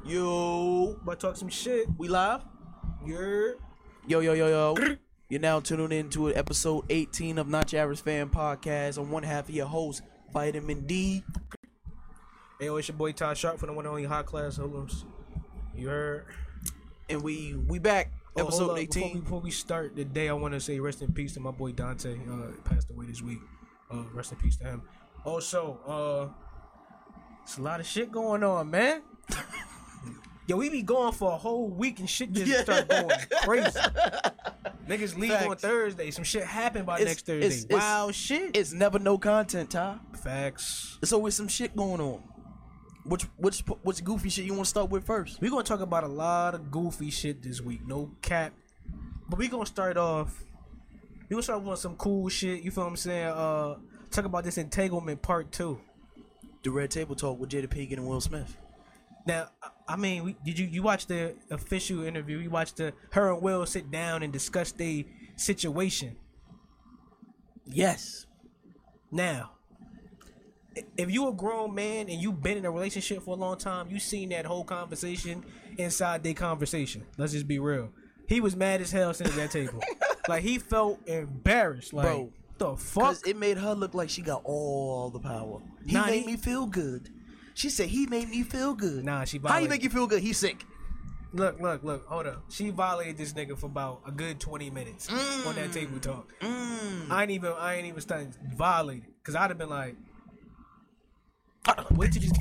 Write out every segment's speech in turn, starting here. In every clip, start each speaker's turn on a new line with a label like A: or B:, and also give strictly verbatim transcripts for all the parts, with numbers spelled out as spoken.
A: Yo,
B: But talk some shit.
A: we live?
B: You're
A: Yo, yo, yo, yo. You're now tuning in to episode eighteen of Not Your Average Fan Podcast. I'm one half of your host, Vitamin D.
B: Hey, yo, it's your boy Todd Sharp from the one and only Hot Class Hoodlums. You heard?
A: And we we back.
B: Oh, hold
A: Episode
B: up.
A: eighteen.
B: Before we, before we start the day, I want to say rest in peace to my boy Dante. Uh, passed away this week. Uh, rest in peace to him. Also, uh, it's a lot of shit going on, man. Yo, we be going for a whole week and shit just
A: Yeah.
B: start going crazy. Niggas leave
A: Facts.
B: on Thursday. Some shit happen by
A: It's-
B: next Thursday.
A: it's- it's-
B: Wow, shit.
A: It's never no content, Ty.
B: Facts.
A: There's always some shit going on. Which which which goofy shit you want to start with first?
B: We're gonna talk about a lot of goofy shit this week. No cap. But we gonna start off. We gonna start with some cool shit. You feel what I'm saying? Uh, talk about this entanglement part two.
A: The Red Table Talk with Jada Pinkett and Will Smith.
B: Now, I- I mean, we, did you you watch the official interview? You watched the her and Will sit down and discuss the situation.
A: Yes.
B: Now, i- if you a grown man and you been in a relationship for a long time, you seen that whole conversation inside their conversation. Let's just be real. He was mad as hell sitting at that table. Like, he felt embarrassed. Like,
A: Bro,
B: the fuck?
A: Because it made her look like she got all the power. He
B: Nah,
A: made
B: he-
A: me feel good. She said he made me feel good.
B: Nah, she
A: How you
B: violated-
A: make you feel good? He's sick.
B: Look, look, look. Hold up. She violated this nigga for about a good twenty minutes
A: Mm.
B: on that table talk.
A: Mm.
B: I ain't even, I ain't even starting violated. Because I'd have been like, wait till you...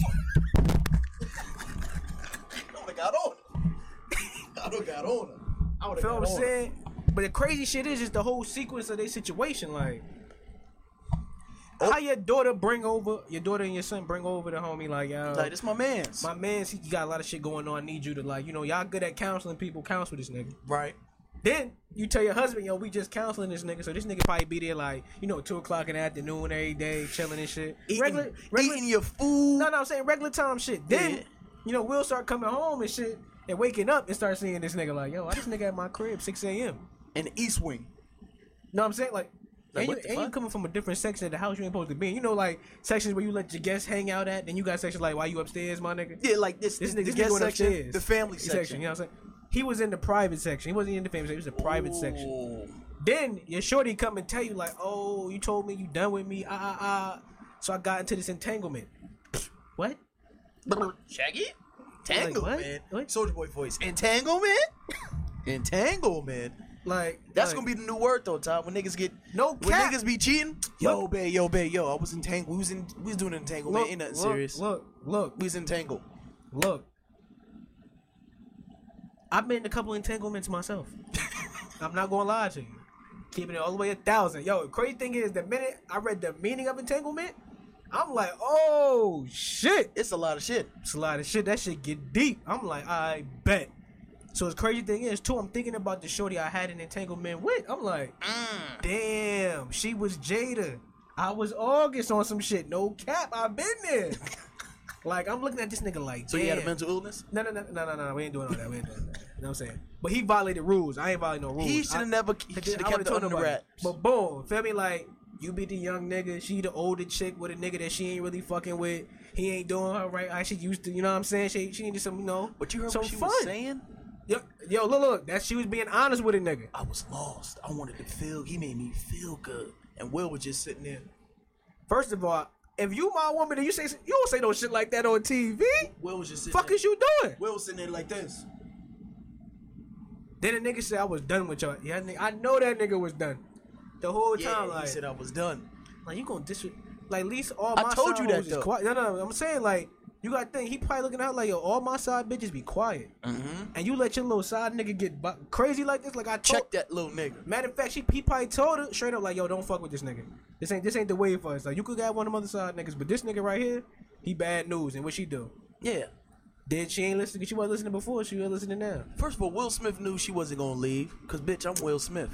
A: I would have got on her. I would have got on her. I would have
B: Feel
A: got
B: what I'm
A: on her.
B: saying? But the crazy shit is just the whole sequence of their situation. Like, how your daughter bring over, your daughter and your son bring over the homie, like, yo,
A: Like, this my man's.
B: my man, he got a lot of shit going on. I need you to, like, you know, y'all good at counseling people, counsel this nigga.
A: Right.
B: Then you tell your husband, yo, we just counseling this nigga. So this nigga probably be there, like, you know, two o'clock in the afternoon every day, chilling and shit.
A: Eating,
B: regular, regular,
A: eating your food.
B: no, no, I'm saying regular time shit. Then,
A: Yeah.
B: you know, we'll start coming home and shit and waking up and start seeing this nigga, like, yo, why this nigga at my crib six a.m.?
A: In the East Wing.
B: Know what I'm saying? Like,
A: Like,
B: and,
A: what
B: you,
A: the
B: and you
A: fuck?
B: coming from a different section of the house you ain't supposed to be in. You know, like, sections where you let your guests hang out at, then you got sections like, why you upstairs, my nigga?
A: Yeah, like this.
B: This
A: This,
B: nigga,
A: the
B: this nigga
A: guest
B: went
A: section,
B: upstairs.
A: the family section.
B: You know what I'm saying? He was in the private section. He wasn't in the family section. He was the private section.
A: Ooh.
B: Then your shorty come and tell you, like, oh, you told me you done with me. Ah, ah, ah. So I got into this entanglement. What?
A: Shaggy?
B: Like,
A: Entanglement.
B: what? What?
A: Soldier Boy voice. Entanglement? Entanglement.
B: Like,
A: That's
B: like,
A: gonna be the new word though, Tom. When niggas get
B: No
A: when
B: cap.
A: niggas be cheating. Yo,
B: Look.
A: babe, yo, babe, yo. I was entangled. We was in. We was doing an entanglement.
B: look,
A: Ain't nothing
B: look,
A: serious.
B: Look, look,
A: We was entangled.
B: look. I've been in a couple entanglements myself. I'm not gonna lie to you. Keeping it all the way a thousand. Yo, the crazy thing is, the minute I read the meaning of entanglement, I'm like, oh shit.
A: It's a lot of shit.
B: It's a lot of shit. That shit get deep. I'm like, I bet. So the crazy thing is, too, I'm thinking about the shorty I had an entanglement with. I'm like,
A: Mm.
B: damn, she was Jada. I was August on some shit. No cap, I've been there. Like, I'm looking at this nigga like,
A: So
B: damn.
A: you had a mental illness?
B: No, no, no, no, no, no. We ain't doing all that. We ain't doing that. You know what I'm saying? But he violated rules. I ain't violating no rules.
A: He should
B: I-
A: have never. He
B: I
A: should have
B: would've
A: kept it
B: told
A: under the
B: nobody.
A: wraps.
B: But boom, feel me? Like, you be the young nigga, she the older chick with a nigga that she ain't really fucking with. He ain't doing her right. I should used to, you know what I'm saying? She she needed some, you know,
A: But you heard
B: some
A: what she
B: fun.
A: was saying?
B: Yo, yo, look, look, that she was being honest with a nigga.
A: I was lost. I wanted to feel. He made me feel good. And Will was just sitting there.
B: First of all, if you my woman and you say you don't say no shit like that on T V,
A: Will was just sitting
B: fuck
A: there.
B: is you doing?
A: Will was sitting there like this.
B: Then the nigga said I was done with y'all. Yeah, nigga, I know that nigga was done. The whole
A: Yeah,
B: time, like,
A: he said I was done.
B: like you gonna dis like at least all
A: I
B: my
A: told
B: side
A: you that,
B: hoes is
A: though.
B: quiet. No, no, no, I'm saying like you gotta think he probably looking out like yo, all my side bitches be quiet,
A: Mm-hmm.
B: and you let your little side nigga get bu- crazy like this. Like I told,
A: Check that little nigga.
B: matter of fact, she he probably told her straight up like yo, don't fuck with this nigga. This ain't this ain't the way for us. Like you could have one of them other side niggas, but this nigga right here, he bad news. And what she do?
A: Yeah.
B: Then she ain't listening. She wasn't listening before. She was listening now.
A: First of all, Will Smith knew she wasn't gonna leave, cause bitch, I'm Will Smith.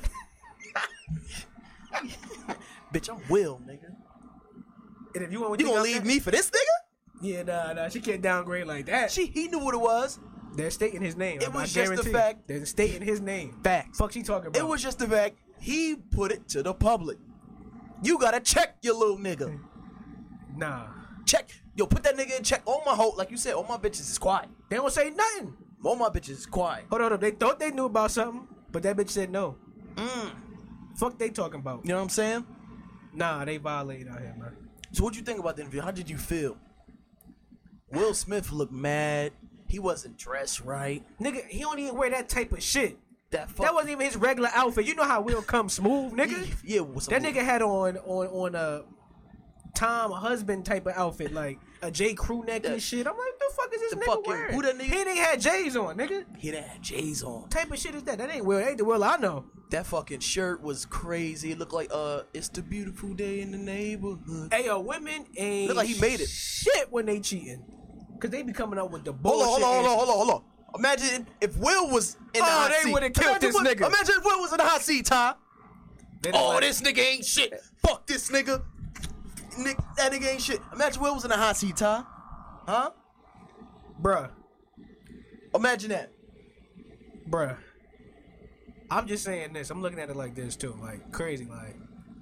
A: Bitch, I'm Will, nigga.
B: And if you want,
A: You gonna leave me for this nigga?
B: Yeah, nah, nah. She can't downgrade like that.
A: She, he knew what it was.
B: They're stating his name.
A: It
B: I
A: was just the
B: guarantee.
A: fact-
B: They're stating his name.
A: Facts.
B: Fuck, she talking about.
A: It was just the fact he put it to the public. You gotta check your little nigga.
B: Nah.
A: Check. Yo, put that nigga in check. All my hoe, like you said, all my bitches is quiet.
B: They don't say nothing.
A: All my bitches is quiet.
B: Hold on, hold on. They thought they knew about something, but that bitch said no.
A: Mm.
B: Fuck they talking about?
A: You know what I'm saying?
B: Nah, they violated out here, man.
A: So what you think about the interview? How did you feel? Will Smith looked mad. He wasn't dressed right.
B: Nigga, he don't even wear that type of shit.
A: That fuck.
B: That wasn't even his regular outfit. You know how Will come smooth, nigga?
A: Yeah, what's
B: that nigga had on on on a Tom husband type of outfit, like a J. Crew neck
A: That-
B: and shit. I'm like, what the fuck is this
A: the
B: nigga
A: fucking-
B: wearing?
A: who that nigga-
B: He ain't had J's on, nigga.
A: He done had J's on.
B: Type of shit is that? That ain't Will. That ain't the Will I know.
A: That fucking shirt was crazy. It looked like uh, it's the beautiful day in the neighborhood.
B: Hey, yo, women ain't
A: Look like he made it.
B: shit when they cheating. Cause they be coming up with the
A: Hold
B: bullshit.
A: on, hold on, hold on,
B: answers.
A: hold on, hold on. Imagine if Will was in the
B: Oh,
A: hot
B: they
A: seat.
B: would've killed
A: Imagine
B: this
A: Will-
B: nigga.
A: Imagine if Will was in the hot seat, Ty.
B: They don't
A: Oh,
B: like-
A: this nigga ain't shit. Fuck this nigga. Nick, that nigga ain't shit. Imagine Will was in the hot seat, Ty. Huh?
B: bruh,
A: Imagine that.
B: bruh. I'm just saying this. I'm looking at it like this too, like crazy. Like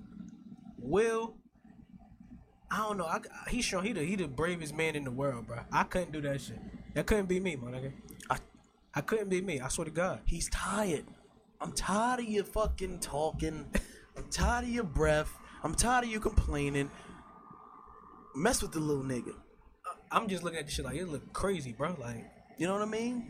B: Will, I don't know. I, he's shown he the he the bravest man in the world, bruh. I couldn't do that shit. That couldn't be me, my nigga.
A: I,
B: I couldn't be me. I swear to God.
A: he's tired. I'm tired of you fucking talking. I'm tired of your breath. I'm tired of you complaining. Mess with the little nigga.
B: I'm just looking at this shit like it look crazy, bro. Like
A: You know what I mean?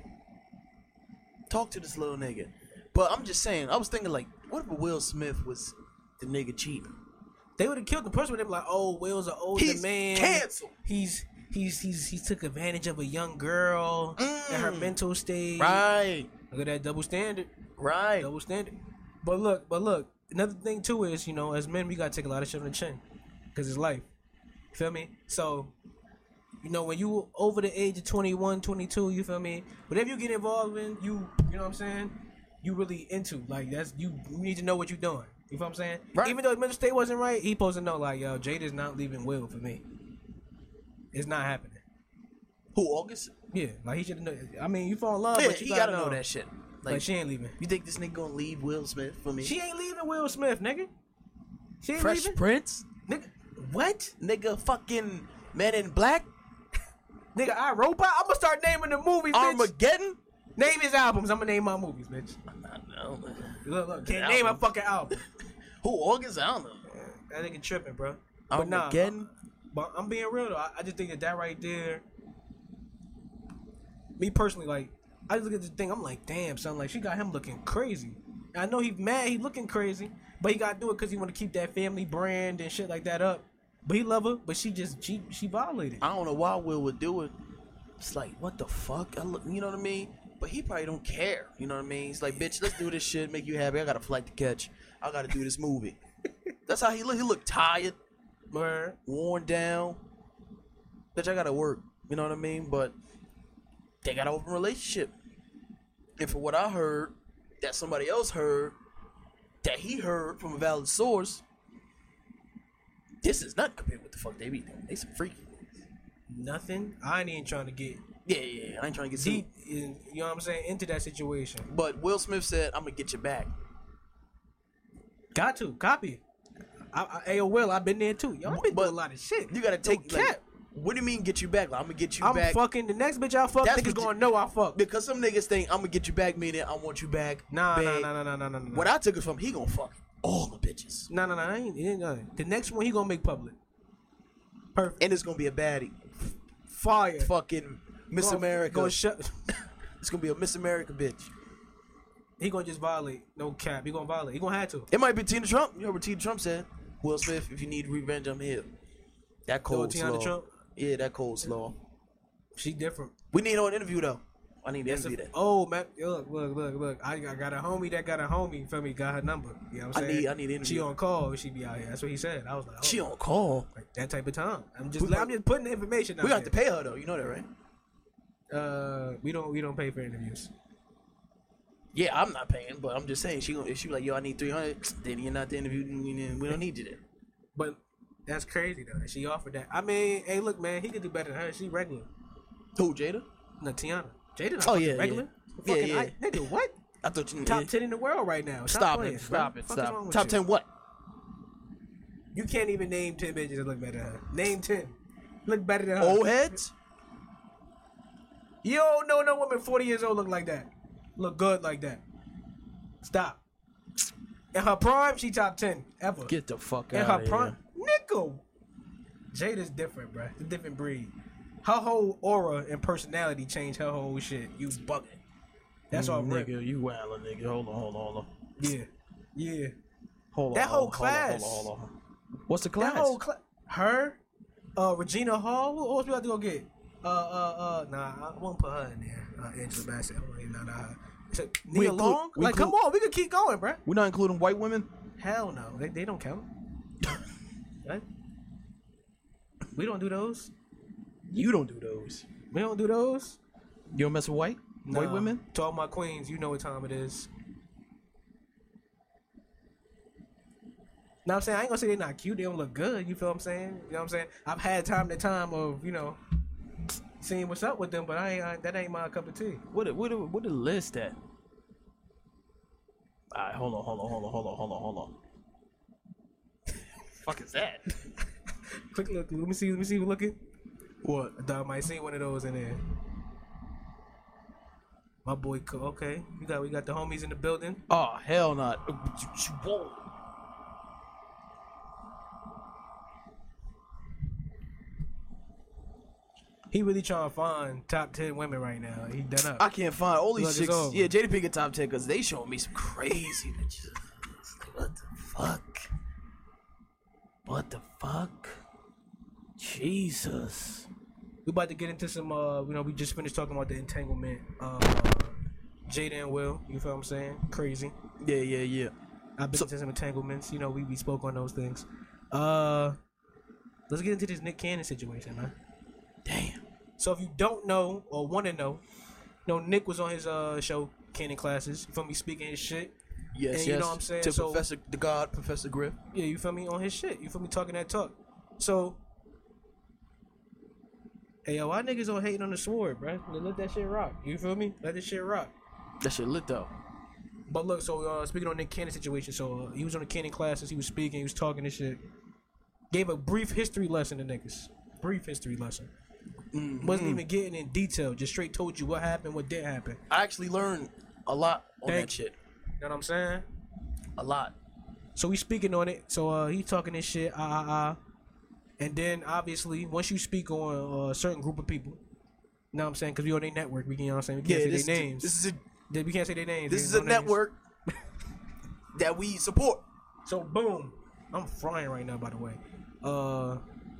A: Talk to this little nigga. But I'm just saying, I was thinking like, what if Will Smith was the nigga cheating?
B: they would have killed the person with them. Like, oh, Will's an older
A: He's
B: man.
A: canceled.
B: He's he's he's he took advantage of a young girl and her
A: Mm.
B: mental state.
A: Right.
B: Look at that double standard.
A: Right.
B: Double standard. But look, but look, another thing too is, you know, as men, we gotta take a lot of shit on the chin, cause it's life. You feel me? So, you know, when you over the age of twenty-one, twenty-two, you feel me? Whatever you get involved in, you, you know what I'm saying? You really into like that's you. You need to know what you're doing. You feel what I'm saying?
A: Right.
B: Even though his mental state wasn't right, he supposed to know like, yo, Jada's not leaving Will for me. It's not happening.
A: Who, August?
B: Yeah, like he should know. I mean, you fall in love,
A: Yeah,
B: but you
A: he
B: gotta,
A: gotta know that shit.
B: Like,
A: Like,
B: she ain't leaving.
A: you think this nigga gonna leave Will Smith for me?
B: She ain't leaving Will Smith, nigga. She ain't
A: Fresh
B: leaving.
A: Prince?
B: Nigga, what?
A: Nigga fucking Men in Black?
B: Nigga, I Robot. I'm gonna start naming the movies, bitch.
A: Armageddon?
B: Name his albums. I'm gonna name my movies, bitch.
A: I don't know.
B: Look, look. Can't
A: Album.
B: name a fucking album.
A: Who, August? I don't know.
B: That nigga tripping, bro. But nah,
A: Armageddon?
B: but I'm being real though. I, I just think that that right there. Me personally, like, I just look at this thing. I'm like, damn, son. Like, she got him looking crazy. And I know he's mad. He looking crazy, but he gotta do it because he want to keep that family brand and shit like that up. But he love her, but she just she she violated.
A: I don't know why Will would do it. It's like, what the fuck? I look, you know what I mean? But he probably don't care. You know what I mean? He's like, bitch, let's do this shit, make you happy. I got a flight to catch. I got to do this movie. That's how he look. He look tired,
B: Word.
A: worn down. Bitch, I got to work. You know what I mean? But they got an open relationship. And for what I heard, that somebody else heard, that he heard from a valid source, this is not compared to what the fuck they be doing. They some freaky.
B: Nothing. I ain't even trying to get
A: Yeah, yeah, yeah. I ain't trying to get sued.
B: deep in, you know what I'm saying, into that situation.
A: But Will Smith said, I'm going to get you back.
B: Got to copy. I, I, Ayo, Will, I've been there too. Y'all been
A: But
B: doing a lot of shit.
A: You got to take,
B: No
A: like,
B: cap.
A: what do you mean get you back? Like, I'm going to get you
B: I'm
A: back.
B: fucking the next bitch I fuck.
A: That's
B: Niggas
A: what you-
B: gonna know I fuck.
A: Because some niggas think, I'm going to get you back, meaning I want you back.
B: Nah, nah,
A: beg.
B: nah, nah, nah, nah, nah, nah.
A: What I took it from, he going to fuck all the bitches.
B: Nah, nah, nah. I ain't, it ain't nothing. The next one he gonna make public. Perfect.
A: And it's going to be a baddie.
B: Fire.
A: Fucking Miss
B: Gonna-
A: America.
B: Gonna shut.
A: It's going to be a Miss America bitch.
B: He gonna just violate. No cap. He gonna violate. He gonna have to.
A: It might be Tina Trump. You heard what Tina Trump said? Will Smith, if you need revenge, I'm here. That cold
B: Tiana
A: slow.
B: Trump?
A: Yeah, that cold slow.
B: She different.
A: We need her on interview, though. I need to
B: That's
A: interview
B: a,
A: that.
B: oh man, look, look, look, look. I got, I got a homie that got a homie. You feel me? Got her number. You know what I'm
A: I
B: saying?
A: need- I need to interview
B: She
A: her.
B: on call. She be out here. That's what he said. I was like, oh,
A: She on call.
B: like that type of time. I'm just,
A: We-
B: I'm just putting the information. Out
A: We got to
B: there.
A: pay her, though. You know that, right?
B: Uh, we don't, we don't pay for interviews.
A: Yeah, I'm not paying, but I'm just saying, she gonna, if she like, yo, I need three hundred, then you're not the interview, then we don't need you there.
B: But that's crazy though that she offered that. I mean, hey, look, man, he could do better than her. She regular.
A: Who, Jada?
B: No, Tiana. Jada not
A: Oh,
B: fucking
A: yeah,
B: regular.
A: yeah.
B: Fucking
A: Yeah, yeah.
B: I, nigga, what?
A: I thought you
B: Top
A: yeah.
B: ten in the world right now. Stop,
A: Stop
B: playing,
A: it, stop
B: bro.
A: it,
B: Fuck is wrong
A: stop.
B: with
A: Top
B: you?
A: ten what?
B: You can't even name ten bitches that look better than her. Name ten. Look better than her.
A: Old heads?
B: You don't know no woman forty years old look like that. Look good like that. Stop. In her prime, she top ten ever.
A: Get the fuck
B: In
A: out
B: her
A: of
B: prime,
A: here.
B: nickel. Jada's different, bruh. It's a different breed. Her whole aura and personality changed her whole shit. You bugging. That's all,
A: nigga.
B: rip.
A: You wildin', nigga. Hold on, hold on, hold on.
B: Yeah, yeah.
A: Hold on.
B: That whole
A: hold on,
B: class.
A: Hold on, hold on, hold on. What's the class?
B: That whole class. Her, uh, Regina Hall. Who else we have to go get? Uh, uh, uh. Nah, I won't put her in there. Uh, Angela Bassett. I don't even know her. So,
A: We
B: Nia
A: include-
B: Long.
A: we
B: Like, come
A: include-
B: on, we could keep going, bruh.
A: We're not including white women?
B: Hell no, they they don't count. Right? We don't do those.
A: You don't do those.
B: We don't do those.
A: You don't mess with white? White
B: Nah.
A: women?
B: To all my queens, you know what time it is. Know what I'm saying? I ain't gonna say they're not cute. They don't look good. You feel what I'm saying? You know what I'm saying? I've had time to time of, you know, seeing what's up with them, but I ain't I, that ain't my cup of tea.
A: What the, what the, what the list at? Alright, hold on, hold on, hold on, hold on, hold on, hold on. Fuck is that?
B: Quick look. Let me see. Let me see. Look at.
A: What?
B: I thought I might see one of those in there. My boy. Co- Okay, we got we got the homies in the building.
A: Oh, hell not. Whoa.
B: He really trying to find top ten women right now. He done up.
A: I can't find all these
B: Look, it's
A: chicks.
B: over.
A: Yeah, J D P get top ten because they showing me some crazy bitches. What the fuck? What the fuck? Jesus.
B: We about to get into some. Uh, you know, we just finished talking about the entanglement. Uh, Jada and Will. You feel what I'm saying? Crazy.
A: Yeah, yeah, yeah.
B: I've been
A: So-
B: into some entanglements. You know, we, we spoke on those things. Uh, let's get into this Nick Cannon situation, man.
A: Damn.
B: So if you don't know or want to know, you know, Nick was on his uh show, Cannon Classes. You feel me? Speaking his shit.
A: Yes,
B: And
A: yes.
B: you know what I'm saying?
A: To
B: So-
A: Professor the God, Professor Griff.
B: Yeah, you feel me? On his shit. You feel me? Talking that talk. So, hey, yo, why niggas don't hating on the sword, bruh? Let that shit rock. You feel me? Let this shit rock.
A: That shit lit though.
B: But look, so uh, speaking on Nick Cannon situation, so uh, he was on the Cannon Classes. He was speaking. He was talking this shit. Gave a brief history lesson to niggas. Brief history lesson.
A: Mm-hmm.
B: Wasn't even getting in detail. Just straight told you what happened, what didn't happen.
A: I actually learned a lot on
B: Thank
A: that
B: you.
A: shit.
B: You know what I'm saying?
A: A lot.
B: So we speaking on it. So uh, he talking this shit, ah ah ah, and then obviously once you speak on uh, a certain group of people, you know what I'm saying? Because we on their network, we can, you know what I'm saying? We can't
A: Yeah,
B: say
A: this,
B: their names.
A: this is a
B: we can't say their names.
A: this
B: We
A: is
B: know
A: a
B: names.
A: network that we support.
B: So boom, I'm frying right now. By the way, uh,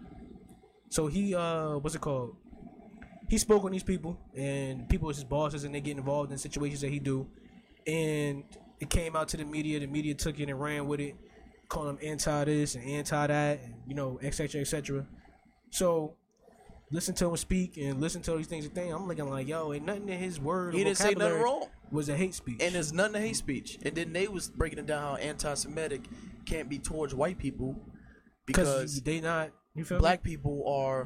B: so he uh, what's it called? He spoke on these people, and people is his bosses, and they get involved in situations that he do, and it came out to the media. The media took it and ran with it, calling him anti this and anti that, and you know, et cetera, et cetera. So listen to him speak and listen to all these things and things. I'm looking like, yo, ain't nothing in his words.
A: He didn't say nothing wrong.
B: Was a hate speech,
A: And there's nothing to hate speech. And then they was breaking it down how anti-Semitic can't be towards white people because
B: they not. You feel
A: black people are
B: me?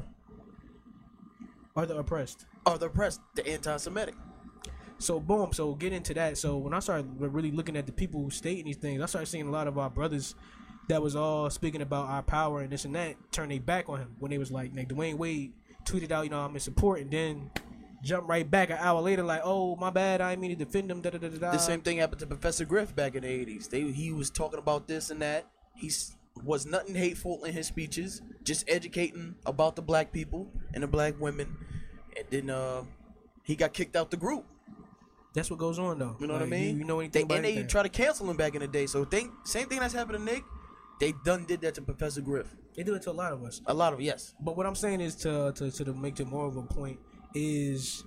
B: Are the oppressed?
A: are the oppressed, the anti-Semitic.
B: So boom, so get into that. So when I started really looking at the people who stating these things, I started seeing a lot of our brothers that was all speaking about our power and this and that turn their back on him when they was like, like Dwayne Wade tweeted out, you know, I'm in support, and then jump right back an hour later like, oh my bad, I didn't mean to defend him. Da da da da.
A: The same thing happened to Professor Griff back in the eighties. They he was talking about this and that. He was nothing hateful in his speeches, just educating about the black people and the black women, and then uh, he got kicked out the group.
B: That's what goes on though.
A: You know
B: Like,
A: what I mean?
B: You, you know
A: They,
B: anything about
A: and they
B: anything.
A: tried to cancel him back in the day. So think same thing that's happened to Nick. They done did that to Professor Griff.
B: They do it to a lot of us.
A: A lot of yes.
B: But what I'm saying is to to to, to make it more of a point is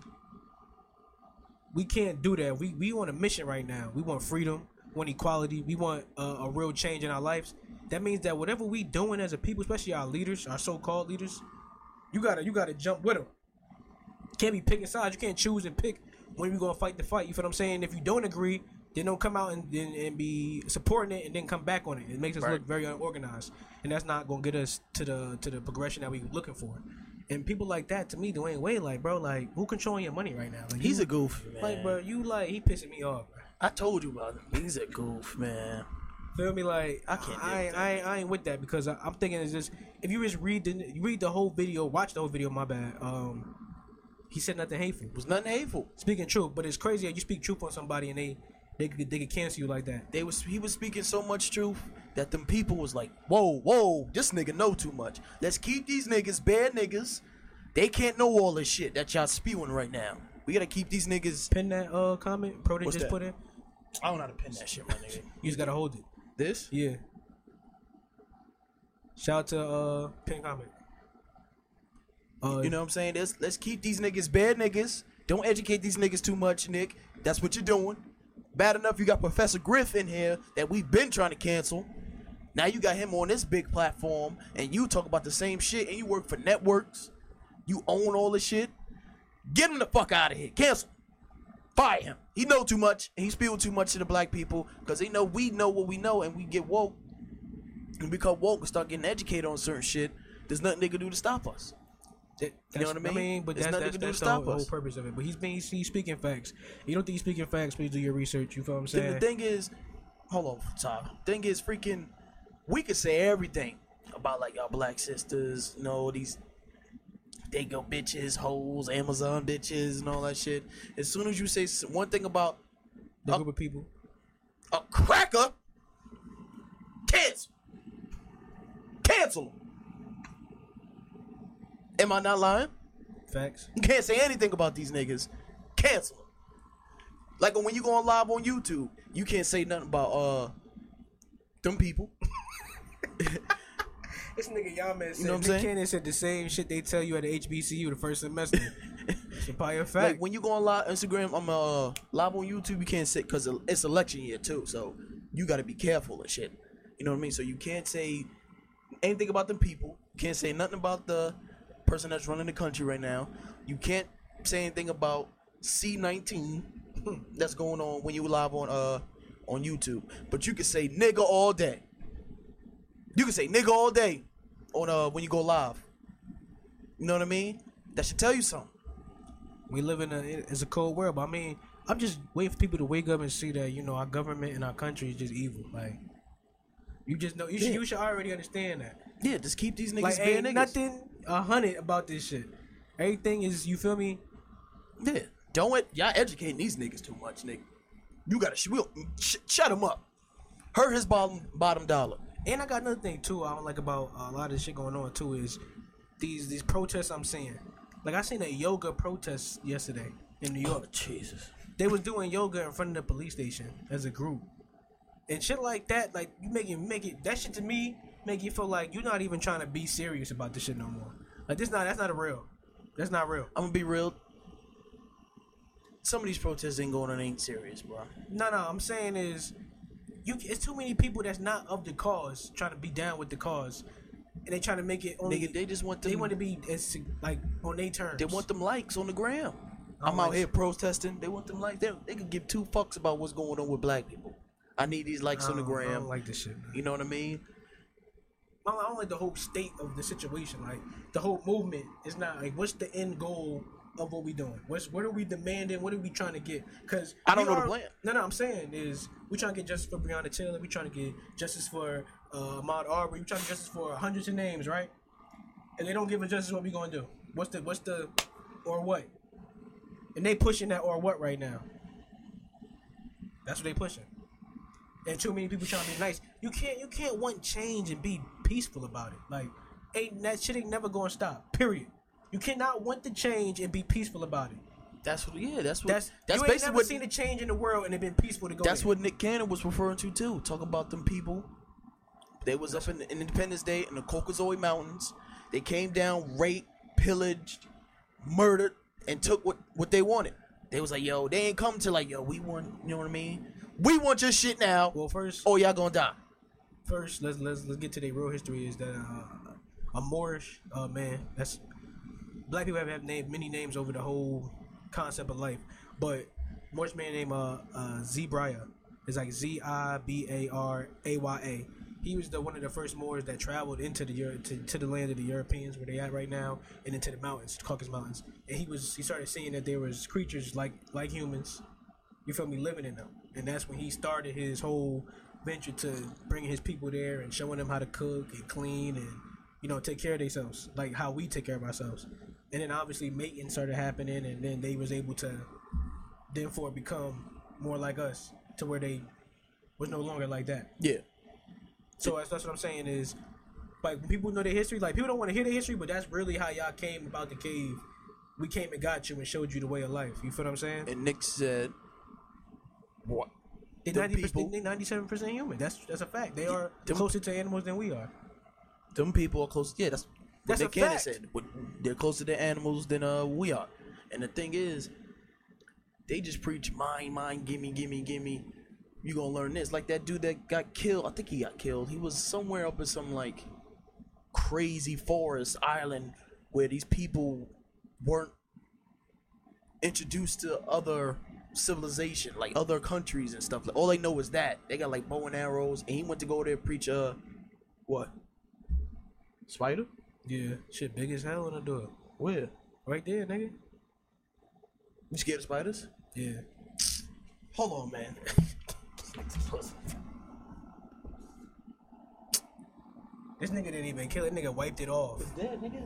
B: we can't do that. We we on a mission right now. We want freedom, we want equality, we want uh, a real change in our lives. That means that whatever we doing as a people, especially our leaders, our so-called leaders, you gotta you gotta jump with them. Can't be picking sides. You can't choose and pick when we gonna fight the fight. You feel what I'm saying? If you don't agree, then don't come out and, and, and be supporting it and then come back on it. It makes us
A: Right.
B: look very unorganized, and that's not gonna get us to the to the progression that we looking for. And people like that, to me, Dwayne Wade, like, bro, like, who controlling your money right now? Like,
A: He's
B: you,
A: a goof, man.
B: like, bro, you like he pissing me off, bro.
A: I told you about him. He's a goof, man.
B: Feel me? Like
A: I can't deal
B: I,
A: with
B: ain't,
A: that,
B: I, ain't, I ain't with that because I, I'm thinking is just if you just read the you read the whole video, watch the whole video. My bad. Um, he said nothing hateful.
A: It was nothing hateful.
B: Speaking truth, but it's crazy that you speak truth on somebody and they they could they could cancel you like that.
A: They was he was speaking so much truth that them people was like, whoa, whoa, this nigga know too much. Let's keep these niggas bad niggas. They can't know all this shit that y'all spewing right now. We gotta keep these niggas.
B: Pin that uh comment Pro
A: What's
B: just
A: that?
B: put in.
A: I don't know how to pin that shit, my nigga.
B: You just gotta hold it.
A: This?
B: Yeah. Shout out to uh pin comment. Uh,
A: You know what I'm saying? Let's, let's keep these niggas bad niggas. Don't educate these niggas too much, Nick. That's what you're doing. Bad enough you got Professor Griff in here that we've been trying to cancel. Now you got him on this big platform, and you talk about the same shit, and you work for networks. You own all this shit. Get him the fuck out of here. Cancel. Fire him. He know too much, and he spewing too much to the black people because they know we know what we know, and we get woke. And we become woke and start getting educated on certain shit. There's nothing they can do to stop us.
B: That,
A: You know what I mean?
B: but
A: There's
B: that's,
A: nothing
B: that's,
A: to do
B: that's
A: to
B: the whole,
A: stop
B: the whole
A: us.
B: purpose of it. But he's being he's speaking facts. You don't think he's speaking facts? Please do your research. You feel what I'm
A: The,
B: saying?
A: the thing is, hold on, Ty. Thing is, freaking, we could say everything about like y'all black sisters, you know, these they go bitches, hoes, Amazon bitches, and all that shit. As soon as you say s- one thing about
B: the
A: a,
B: group of people.
A: a cracker, cancel, cancel him. Am I not lying?
B: Facts.
A: You can't say anything about these niggas. Cancel them. Like when you go on live on YouTube, you can't say nothing about uh them people.
B: This nigga Yaman said,
A: You know what I'm
B: Nick
A: saying?
B: Cannon said the same shit they tell you at the H B C U the first semester. It's a probably a fact.
A: Like when you go on live Instagram, I'm uh live on YouTube. You can't say because it's election year too, so you got to be careful and shit. You know what I mean? So you can't say anything about them people. You can't say nothing about the person that's running the country right now. You can't say anything about C nineteen that's going on when you live on uh on YouTube. But you can say nigga all day. You can say nigga all day on uh when you go live. You know what I mean? That should tell you something.
B: We live in a it's a cold world, but I mean, I'm just waiting for people to wake up and see that you know our government and our country is just evil. Like, you just know you should
A: Yeah.
B: you should already understand that.
A: Yeah, just keep these niggas
B: Like,
A: bad
B: ain't
A: niggas.
B: nothing a hundred about this shit. Everything is you feel me.
A: Yeah, don't it? Y'all educating these niggas too much, nigga. You gotta sh- we'll, sh- shut him up. Hurt his bottom bottom dollar.
B: And I got another thing too. I don't like about a lot of this shit going on too is these these protests I'm seeing. Like I seen a yoga protest yesterday in New York.
A: Oh Jesus.
B: They was doing yoga in front of the police station as a group, and shit like that. Like you make it make it that shit to me make you feel like you're not even trying to be serious about this shit no more. Like this not that's not a real. That's not real.
A: I'm gonna be real. Some of these protests ain't going on ain't serious, bro.
B: No, no. I'm saying is you. It's too many people that's not of the cause trying to be down with the cause, and they trying to make it only.
A: Nigga, they just want them.
B: They want to be as like on their terms.
A: They want them likes on the ground.
B: I don't
A: I'm out
B: like
A: here
B: it.
A: protesting. They want them likes. They, they could give two fucks about what's going on with black people. I need these likes
B: I
A: on the
B: don't- I
A: gram.
B: don't like this shit. Man.
A: You know what I mean?
B: I don't, I don't like the whole state of the situation. Like the whole movement is not like what's the end goal of what we doing? What's what are we demanding? What are we trying to get? Because
A: I don't know the plan.
B: No, no, I'm saying is we trying to get justice for Breonna Taylor. We trying to get justice for uh, Ahmaud Arbery. We trying to get justice for hundreds of names, right? And they don't give us justice. What we gonna do? What's the what's the or what? And they pushing that or what right now? That's what they pushing. And too many people trying to be nice. You can't you can't want change and be peaceful about it. Like ain't that shit ain't never gonna stop. Period. You cannot want the change and be peaceful about it.
A: That's what. Yeah, that's what.
B: That's
A: That's,
B: you ain't
A: basically
B: never
A: what.
B: seen a change in the world and it been peaceful to go.
A: That's
B: there.
A: what Nick Cannon was referring to too. Talk about them people. They was up in, the, in Independence Day in the Caucasoid Mountains. They came down, raped, pillaged, murdered, and took what, what they wanted. They was like, yo, they ain't come to like, yo, we want, you know what I mean? We want your shit now.
B: Well, first,
A: or y'all gonna die.
B: first let's let's let's get to their real history. Is that uh, a Moorish uh, man? That's black people have, have named many names over the whole concept of life, but Moorish man named uh, uh Zibraya. It's like Z I B A R A Y A. He was the one of the first Moors that traveled into the Euro- to, to the land of the Europeans where they at right now, and into the mountains, the Caucasus Mountains. And he was he started seeing that there was creatures like like humans, you feel me, living in them. And that's when he started his whole venture to bringing his people there and showing them how to cook and clean and, you know, take care of themselves, like how we take care of ourselves. And then obviously mating started happening, and then they was able to then for it become more like us to where they was no longer like that.
A: Yeah.
B: So that's, that's what I'm saying is, like, when people know their history, like, people don't want to hear their history, but that's really how y'all came about the cave. We came and got you and showed you the way of life. You feel what I'm saying?
A: And Nick said, what?
B: They're
A: Them
B: ninety
A: people-
B: percent, they're ninety-seven percent human. That's that's a fact. They are
A: them-
B: closer to animals than we are.
A: Them people are close. Yeah, that's what
B: That's
A: Nick
B: a
A: Cannon
B: fact.
A: said. What- They're closer to animals than uh, we are. And the thing is, they just preach mine, mine, gimme, gimme, gimme. You gonna learn this. Like that dude that got killed. I think he got killed. He was somewhere up in some like crazy forest island where these people weren't introduced to other civilization, like other countries and stuff. Like, all they know is that they got like bow and arrows, and he went to go there and preach uh what spider.
B: Yeah, shit big as hell in the door.
A: Where?
B: Right there, nigga.
A: You scared of spiders?
B: Yeah.
A: Hold on, man.
B: This nigga didn't even kill it. Nigga wiped it off.
A: Dead, nigga.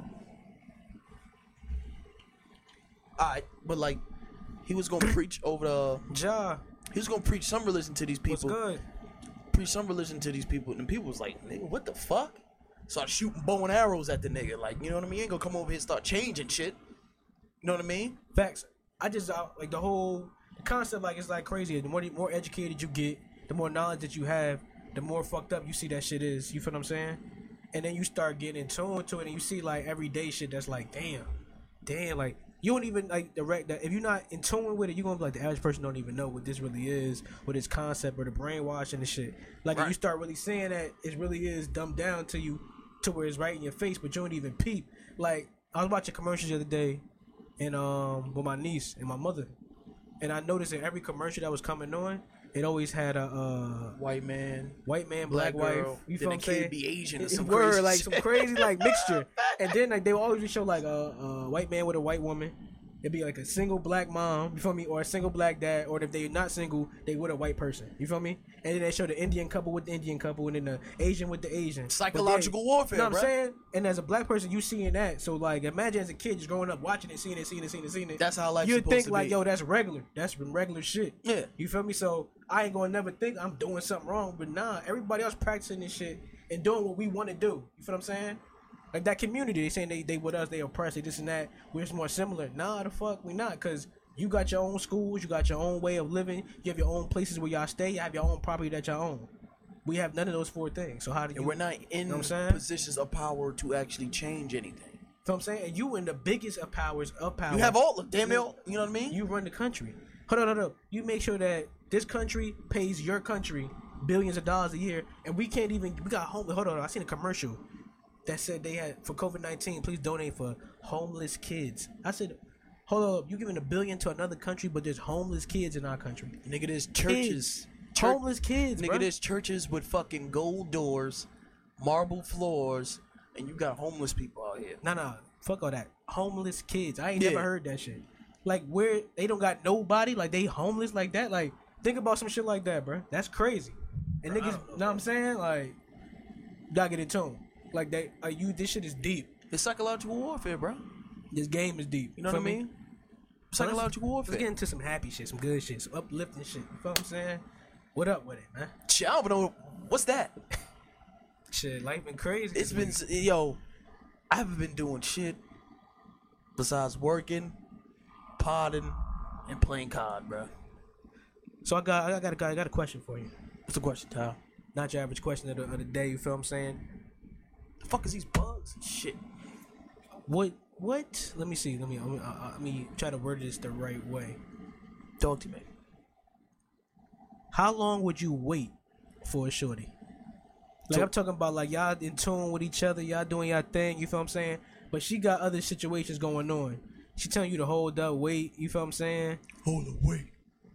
A: Alright, but like he was gonna preach over the
B: Ja,
A: he was gonna preach some religion to these
B: what's
A: people.
B: good?
A: Preach some religion to these people, and people was like, nigga, what the fuck? Start shooting bow and arrows at the nigga, like, you know what I mean? You ain't gonna come over here and start changing shit. You know what I mean?
B: Facts. I just uh, like the whole concept. Like it's like crazy. The more more educated you get, the more knowledge that you have, the more fucked up you see that shit is. You feel what I'm saying? And then you start getting in tune to it, and you see like everyday shit that's like, damn, damn, like you don't even like direct that. If you're not in tune with it, you're gonna be like the average person don't even know what this really is, what this concept or the brainwashing and shit. Like
A: Right.
B: if you start really seeing that it really is dumbed down to you, to where it's right in your face, but you don't even peep. Like I was watching commercials the other day, and um with my niece and my mother, and I noticed in every commercial that was coming on, it always had a uh,
A: White man,
B: white man, black,
A: black
B: wife.
A: girl,
B: You
A: then
B: feel what
A: the
B: I'm
A: kid
B: saying?
A: be Asian or
B: It-
A: some
B: word,
A: crazy
B: like
A: shit.
B: some crazy like mixture. And then like they would always just show like a, a white man with a white woman. It'd be like a single black mom, you feel me, or a single black dad, or if they're not single, they with a white person, you feel me? And then they show the Indian couple with the Indian couple, and then the Asian with the Asian.
A: Psychological
B: But then-
A: warfare,
B: You know what
A: bruh.
B: I'm saying? And as a black person, you seeing that, so like imagine as a kid just growing up watching it, seeing it, seeing it, seeing it, seeing it.
A: That's how life's
B: You'd
A: supposed
B: think
A: to
B: like,
A: be.
B: yo, that's regular. That's regular shit.
A: Yeah.
B: You feel me? So I ain't gonna never think I'm doing something wrong, but nah, everybody else practicing this shit and doing what we want to do. You feel what I'm saying? Like that community, they saying they, they with us, they oppressed, they this and that. We're just more similar. Nah, the fuck we not, cause you got your own schools, you got your own way of living, you have your own places where y'all stay, you have your own property that y'all own. We have none of those four things. So how do you?
A: And we're not in
B: know what I'm saying?
A: positions of power to actually change anything.
B: You know what I'm saying? And you in the biggest of powers of power.
A: You have all of damn it, all- you know what I mean?
B: You run the country. Hold on, hold on. You make sure that this country pays your country billions of dollars a year, and we can't even. We got home. Hold on, I seen a commercial that said they had for COVID nineteen. Please donate for homeless kids. I said, hold up, you giving a billion to another country, but there's homeless kids in our country.
A: Nigga, there's churches. Chur-
B: Homeless kids,
A: Nigga,
B: bro.
A: there's churches with fucking gold doors, marble floors, and you got homeless people out here.
B: Nah, nah, fuck all that. Homeless kids. I ain't
A: Yeah.
B: never heard that shit. Like where they don't got nobody, like they homeless like that. Like think about some shit like that, bro. That's crazy. And
A: Bro, I
B: niggas,
A: don't know,
B: know what I'm saying? Like, you gotta get in tune. Like they, like you, this shit is deep.
A: It's psychological warfare, bro.
B: This game is deep.
A: You know what I
B: feel me?
A: mean?
B: So let's-
A: Psychological warfare.
B: Let's get into some happy shit, some good shit, some uplifting shit. You feel what I'm saying? What up with it, man?
A: Shit, I don't know. What's that?
B: Shit, life been crazy.
A: It's
B: this
A: been,
B: week.
A: yo, I haven't been doing shit besides working, podding, and playing C O D, bro.
B: So I got, I got, I got, I got a question for you.
A: What's the question, Tyler?
B: Not your average question of the, of the day. You feel what I'm saying?
A: The fuck is these bugs and shit?
B: What? What? Let me see. Let me. Let me, uh, let me try to word this the right way.
A: Talk to me.
B: How long would you wait for a shorty? Like
A: So-
B: I'm talking about, like y'all in tune with each other, y'all doing y'all thing. You feel what I'm saying? But she got other situations going on. She telling you to hold up, wait. You feel what I'm saying?
A: Hold on, wait.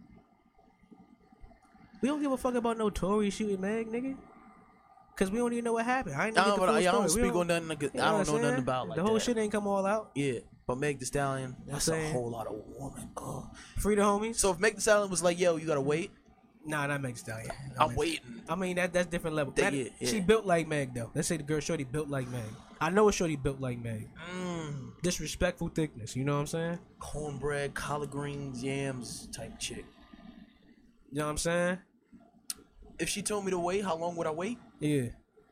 B: We don't give a fuck about no Tory shooting Meg, nigga. Cause we don't even know what happened. I ain't
A: I
B: get
A: don't,
B: the full
A: I don't
B: story. We
A: speak on nothing. Like,
B: you
A: I don't
B: what
A: know
B: I'm saying?
A: nothing about like
B: the whole
A: that.
B: shit ain't come all out.
A: Yeah, but Meg The Stallion, that's a
B: saying?
A: whole lot of woman. Oh.
B: Free the homies.
A: So if Meg The Stallion was like, "Yo, you gotta wait,"
B: Nah, not Meg Stallion. Not
A: I'm
B: Meg-
A: waiting.
B: I mean that that's different level.
A: That-
B: Matter-
A: yeah, yeah.
B: She built like Meg though. Let's say the girl Shorty built like Meg. I know a Shorty built like Meg.
A: Mm,
B: Disrespectful thickness. You know what I'm saying?
A: cornbread, collard greens, yams type chick.
B: You know what I'm saying?
A: If she told me to wait, how long would I wait?
B: Yeah.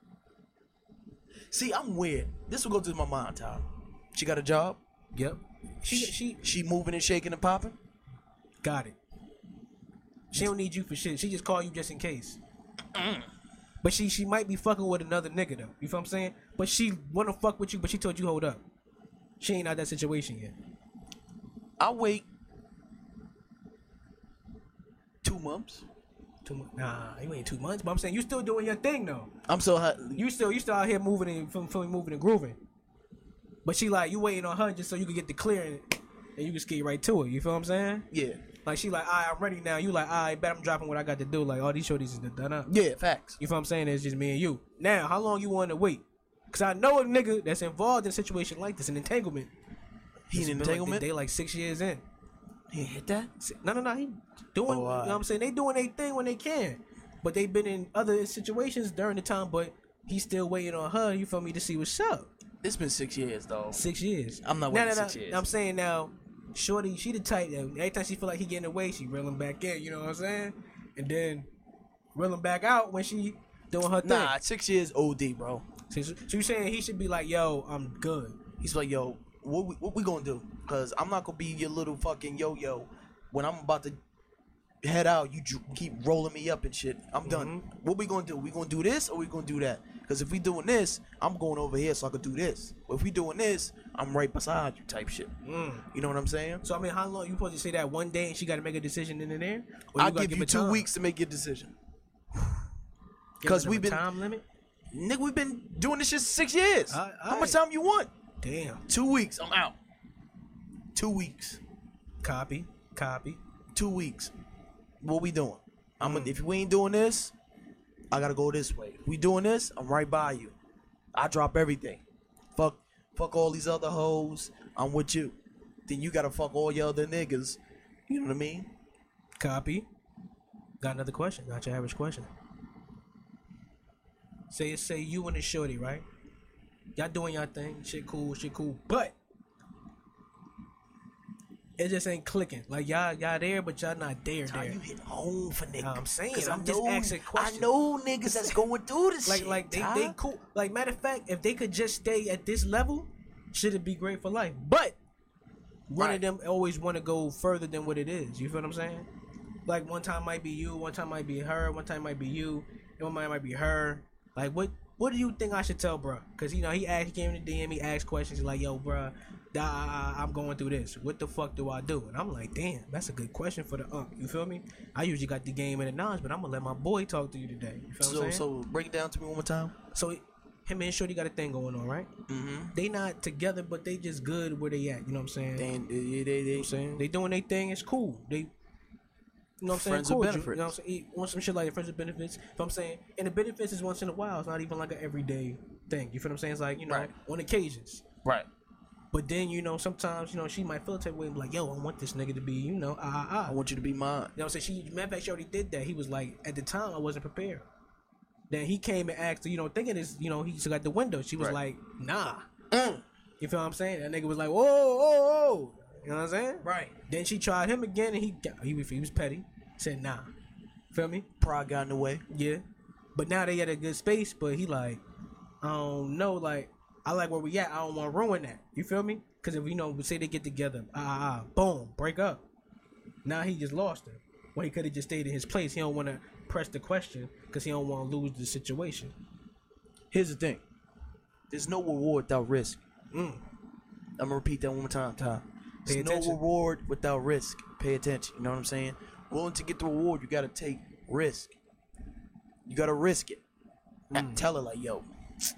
A: See, I'm weird. This will go through my mind, Tyler. She got a job.
B: Yep. She she
A: She moving and shaking and popping.
B: got it. She don't need you for shit. She just call you just in case. But she she might be fucking with another nigga though. You feel what I'm saying? But she wanna fuck with you, but she told you hold up. She ain't out that situation yet.
A: I wait two months.
B: Two months? Nah, you ain't two months. But I'm saying you still doing your thing though.
A: I'm so hot.
B: You still you still out here moving and feeling, feeling moving and grooving. But she like you waiting on her just so you can get the clearing and you can skate right to it. You feel what I'm saying?
A: Yeah.
B: Like she like, alright, I'm ready now. You like, alright, bet I'm dropping what I got to do. Like all these shorties is done up.
A: Yeah, facts.
B: You feel what I'm saying? It's just me and you. Now, how long you want to wait? Cause I know a nigga that's involved in a situation like this, an entanglement.
A: He
B: It's
A: an
B: been like
A: entanglement?
B: they, they like six years in.
A: He hit that?
B: No, no, no. He doing.
A: Oh,
B: You know
A: alright.
B: what I'm saying? They doing their thing when they can, but they been in other situations during the time. But he's still waiting on her. You feel me to see what's up?
A: It's been six years, though.
B: Six years.
A: I'm not
B: Nah,
A: waiting
B: nah,
A: six
B: nah.
A: years.
B: I'm saying now, Shorty, she the type that every time she feel like he getting away, she reel him back in. You know what I'm saying? And then reel him back out when she doing her thing.
A: Nah, six years O D, bro.
B: So, so you saying he should be like, yo, I'm good.
A: He's like, yo, what we, what we gonna do? Because I'm not gonna be your little fucking yo-yo. When I'm about to head out, you dr- keep rolling me up and shit. I'm done. What we gonna do? We gonna do this or we gonna do that? Because if we doing this, I'm going over here so I can do this. But if we doing this, I'm right beside you type shit.
B: Mm.
A: You know what I'm saying?
B: So I mean, how long you supposed to say that one day and she got to make a decision in there? Or
A: I'll
B: gotta
A: give you
B: it
A: two
B: time?
A: weeks to make your decision.
B: Give
A: Because
B: them
A: we've
B: a
A: been,
B: time limit.
A: nigga, we've been doing this shit six years.
B: All right, all
A: How much
B: right.
A: time you want?
B: Damn.
A: Two weeks. I'm out. Two weeks.
B: Copy. Copy.
A: Two weeks. What we doing? I'm
B: Mm.
A: a, if we ain't doing this, I gotta go this way. If we doing this, I'm right by you. I drop everything. Fuck, fuck all these other hoes. I'm with you. Then you gotta fuck all your other niggas. You know what I mean?
B: Copy. Got another question. Not your average question. Say say you and the shorty, right? Y'all doing y'all thing. Shit cool. Shit cool. But it just ain't clicking. Like y'all y'all there, but y'all not there.
A: How
B: there.
A: you hit home for niggas?
B: Nah, I'm saying,
A: 'Cause
B: I'm
A: I
B: just
A: know-
B: asking questions.
A: I know niggas that's going through this
B: Like
A: shit.
B: like they,
A: Ty.
B: they cool. Like matter of fact, if they could just stay at this level, should it be great for life? But one
A: Right.
B: of them always want to go further than what it is. You feel what I'm saying? Like one time might be you, one time might be her, one time might be you, and one time might be her. Like what what do you think I should tell bro? Cause you know he asked, he came in the D M, he asked questions. He's like, yo, bro, I'm going through this. What the fuck do I do? And I'm like, damn, that's a good question for the unk. You feel me? I usually got the game and the knowledge, but I'm gonna let my boy talk to you today. You feel
A: So
B: what I'm saying?
A: so break it down to me one more time.
B: So him and Shorty got a thing going on, right?
A: Mm-hmm.
B: They not together, but they just good where they at. You know what I'm saying?
A: They they they, they,
B: You know what I'm saying? They doing their thing. It's cool. They, you know what I'm saying?
A: Friends with
B: Cordial.
A: benefits.
B: You know what I'm saying? Eat- Want some shit like friends with benefits. If I'm saying, and the benefits is once in a while. It's not even like an everyday thing. You feel what I'm saying? It's like, you know,
A: Right.
B: on occasions.
A: right.
B: But then, you know, sometimes, you know, she might feel the type of way and be like, yo, I want this nigga to be, you know, ah, ah, ah.
A: I want you to be mine.
B: You know what I'm saying? She, matter of fact, she already did that. He was like, at the time, I wasn't prepared. Then he came and asked her, you know, thinking this, you know, he just got the window. She was
A: Right.
B: like, nah.
A: Mm.
B: You feel what I'm saying? That nigga was like, whoa, whoa, whoa. You know what I'm saying?
A: Right.
B: Then she tried him again, and he got, he, was- he was petty. Said, nah. Feel me?
A: Pride got in the way.
B: Yeah. But now they at a good space, but he like, I don't know, like, I like where we at. I don't want to ruin that. You feel me? Because if, you know, we say they get together, ah, ah, ah, boom, break up. Now he just lost her. When he could have just stayed in his place. He don't want to press the question because he don't want to lose the situation.
A: Here's the thing. There's no reward without risk.
B: Mm.
A: I'm gonna repeat that one more time, Ty.
B: Pay
A: There's no
B: attention.
A: reward without risk. Pay attention. You know what I'm saying? Willing to get the reward, you gotta take risk. You gotta risk it. Not tell her like, yo,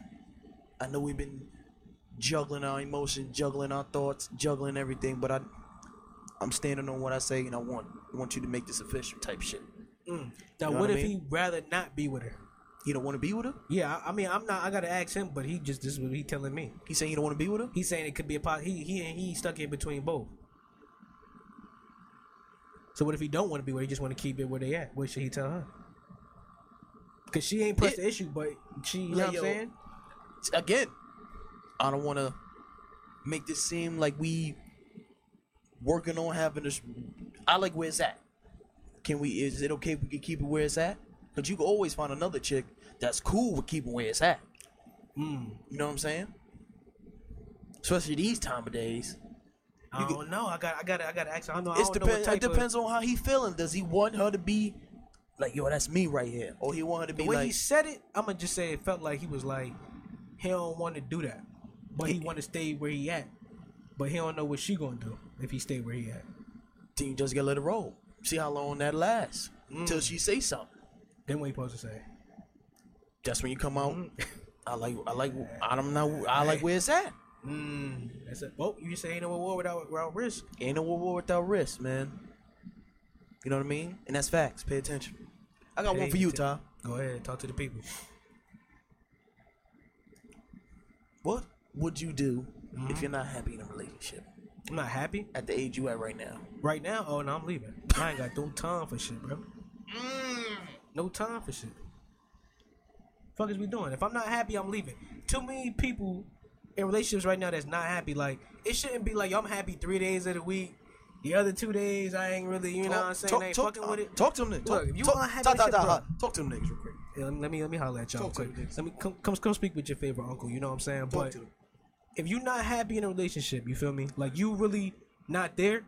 A: I know we've been juggling our emotions, juggling our thoughts, juggling everything, but I, I'm standing on what I say, and I want, I want you to make this official type shit.
B: Mm. Now,
A: You know
B: what
A: what I
B: if
A: mean?
B: he rather not be with her?
A: You don't want to be with her?
B: Yeah, I, I mean, I'm not. I gotta ask him, but he just this is what he telling me.
A: He saying you don't want to be with her?
B: He's saying it could be a pot. He he he stuck in between both. So what if he don't want to be where he just want to keep it where they at? What should he tell her? Because she ain't pressed
A: It-
B: the issue, but she, you know
A: Like,
B: what I'm
A: yo,
B: saying?
A: Again, I don't want to make this seem like we working on having this. I like where it's at. Can we? Is it okay if we can keep it where it's at? But you can always find another chick that's cool with keeping where it's at.
B: Mm.
A: You know what I'm saying? Especially these time of days.
B: I don't know. I got, I got, I got to ask. I don't know. I
A: It's
B: don't know what
A: depend.
B: type
A: It depends on how he feeling. Does he want her to be like, yo, that's me right here, or he want her to
B: Of,
A: be
B: the way
A: like,
B: he said it, I'm gonna just say it felt like he was like, he don't want to do that, but he want to stay where he at, but he don't know what she gonna do if he stay where he at.
A: then you just gotta let it roll. See how long that lasts
B: Mm.
A: till she say something.
B: Then what you supposed to say?
A: That's when you come out. I like, I like, I don't know, I like where it's at.
B: Mm. That's it. Well, you say ain't no war without without risk.
A: Ain't no war without risk, man. You know what I mean? And that's facts. Pay attention. I got
B: Pay
A: one for you,
B: atten-
A: Ty.
B: Go ahead, talk to the people.
A: What would you do if you're not happy in a relationship
B: I'm not happy
A: at the age you at right now?
B: right now. Oh no, I'm leaving. I ain't got no time for shit, bro. No time for shit. Fuck is we doing? If I'm not happy, I'm leaving. Too many people in relationships right now that's not happy. Like it shouldn't be like yo, I'm happy three days of the week. The other two days I ain't really, you know what I'm saying? I ain't fucking with it.
A: Talk to them niggas.
B: Look,
A: Talk,
B: if you
A: talk,
B: want to have
A: talk,
B: that
A: talk,
B: shit,
A: talk,
B: bro.
A: talk to them niggas real quick.
B: Yeah, let me let me let me holler at y'all
A: Talk to
B: quick.
A: them niggas.
B: Let me come come come speak with your favorite uncle. You know what I'm saying?
A: Talk
B: But
A: to them.
B: if you're not happy in a relationship, you feel me? Like you really not there.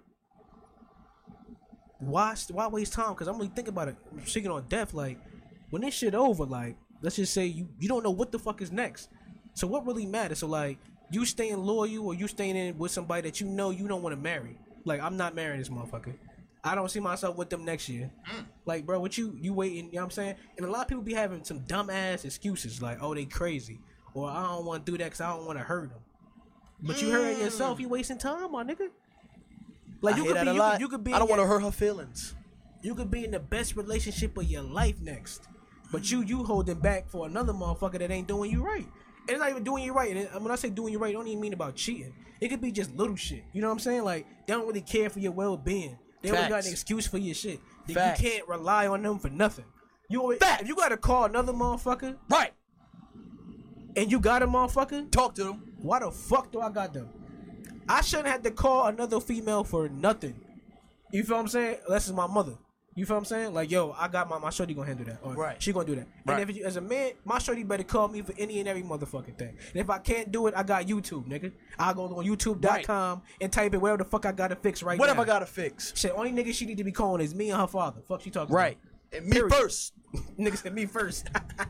B: Why why waste time? Because I'm really thinking about it. I'm speaking on death. Like when this shit over, like let's just say you you don't know what the fuck is next. So what really matters? So like you staying loyal or you staying in with somebody that you know you don't want to marry. Like I'm not marrying this motherfucker. I don't see myself with them next year.
A: Mm.
B: Like, bro, what you you waiting? You know what I'm saying? And a lot of people be having some dumb ass excuses like, oh, they crazy, or I don't want to do that because I don't want to hurt them. But you hurting yourself. You wasting time, my nigga. Like
A: I
B: you
A: hear
B: could
A: that
B: be,
A: a
B: you
A: lot.
B: could, you could be.
A: I don't
B: in
A: want to
B: your-
A: hurt her feelings.
B: You could be in the best relationship of your life next, but you you holding back for another motherfucker that ain't doing you right. And it's not even doing you right. And when I say doing you right, I don't even mean about cheating. It could be just little shit. You know what I'm saying? Like they don't really care for your well being. They always got
A: Facts.
B: an excuse for your shit. That
A: Facts.
B: you can't rely on them for nothing. You always,
A: Facts.
B: if you gotta call another motherfucker
A: Right.
B: and you got a motherfucker,
A: Talk to them.
B: why the fuck do I got them? I shouldn't have to call another female for nothing. You feel what I'm saying? Unless it's my mother. You feel what I'm saying? Like, yo, I got my, my shorty gonna handle that. Or
A: Right.
B: she gonna do that.
A: Right.
B: And if you, as a man, my shorty better call me for any and every motherfucking thing. And if I can't do it, I got YouTube, nigga. I'll go on YouTube dot com and type it wherever the fuck I gotta fix right
A: Whatever
B: now.
A: I gotta fix.
B: Shit, only nigga she need to be calling is me and her father. Fuck she talking
A: Right. And me
B: Period.
A: first.
B: about. Nigga said me first.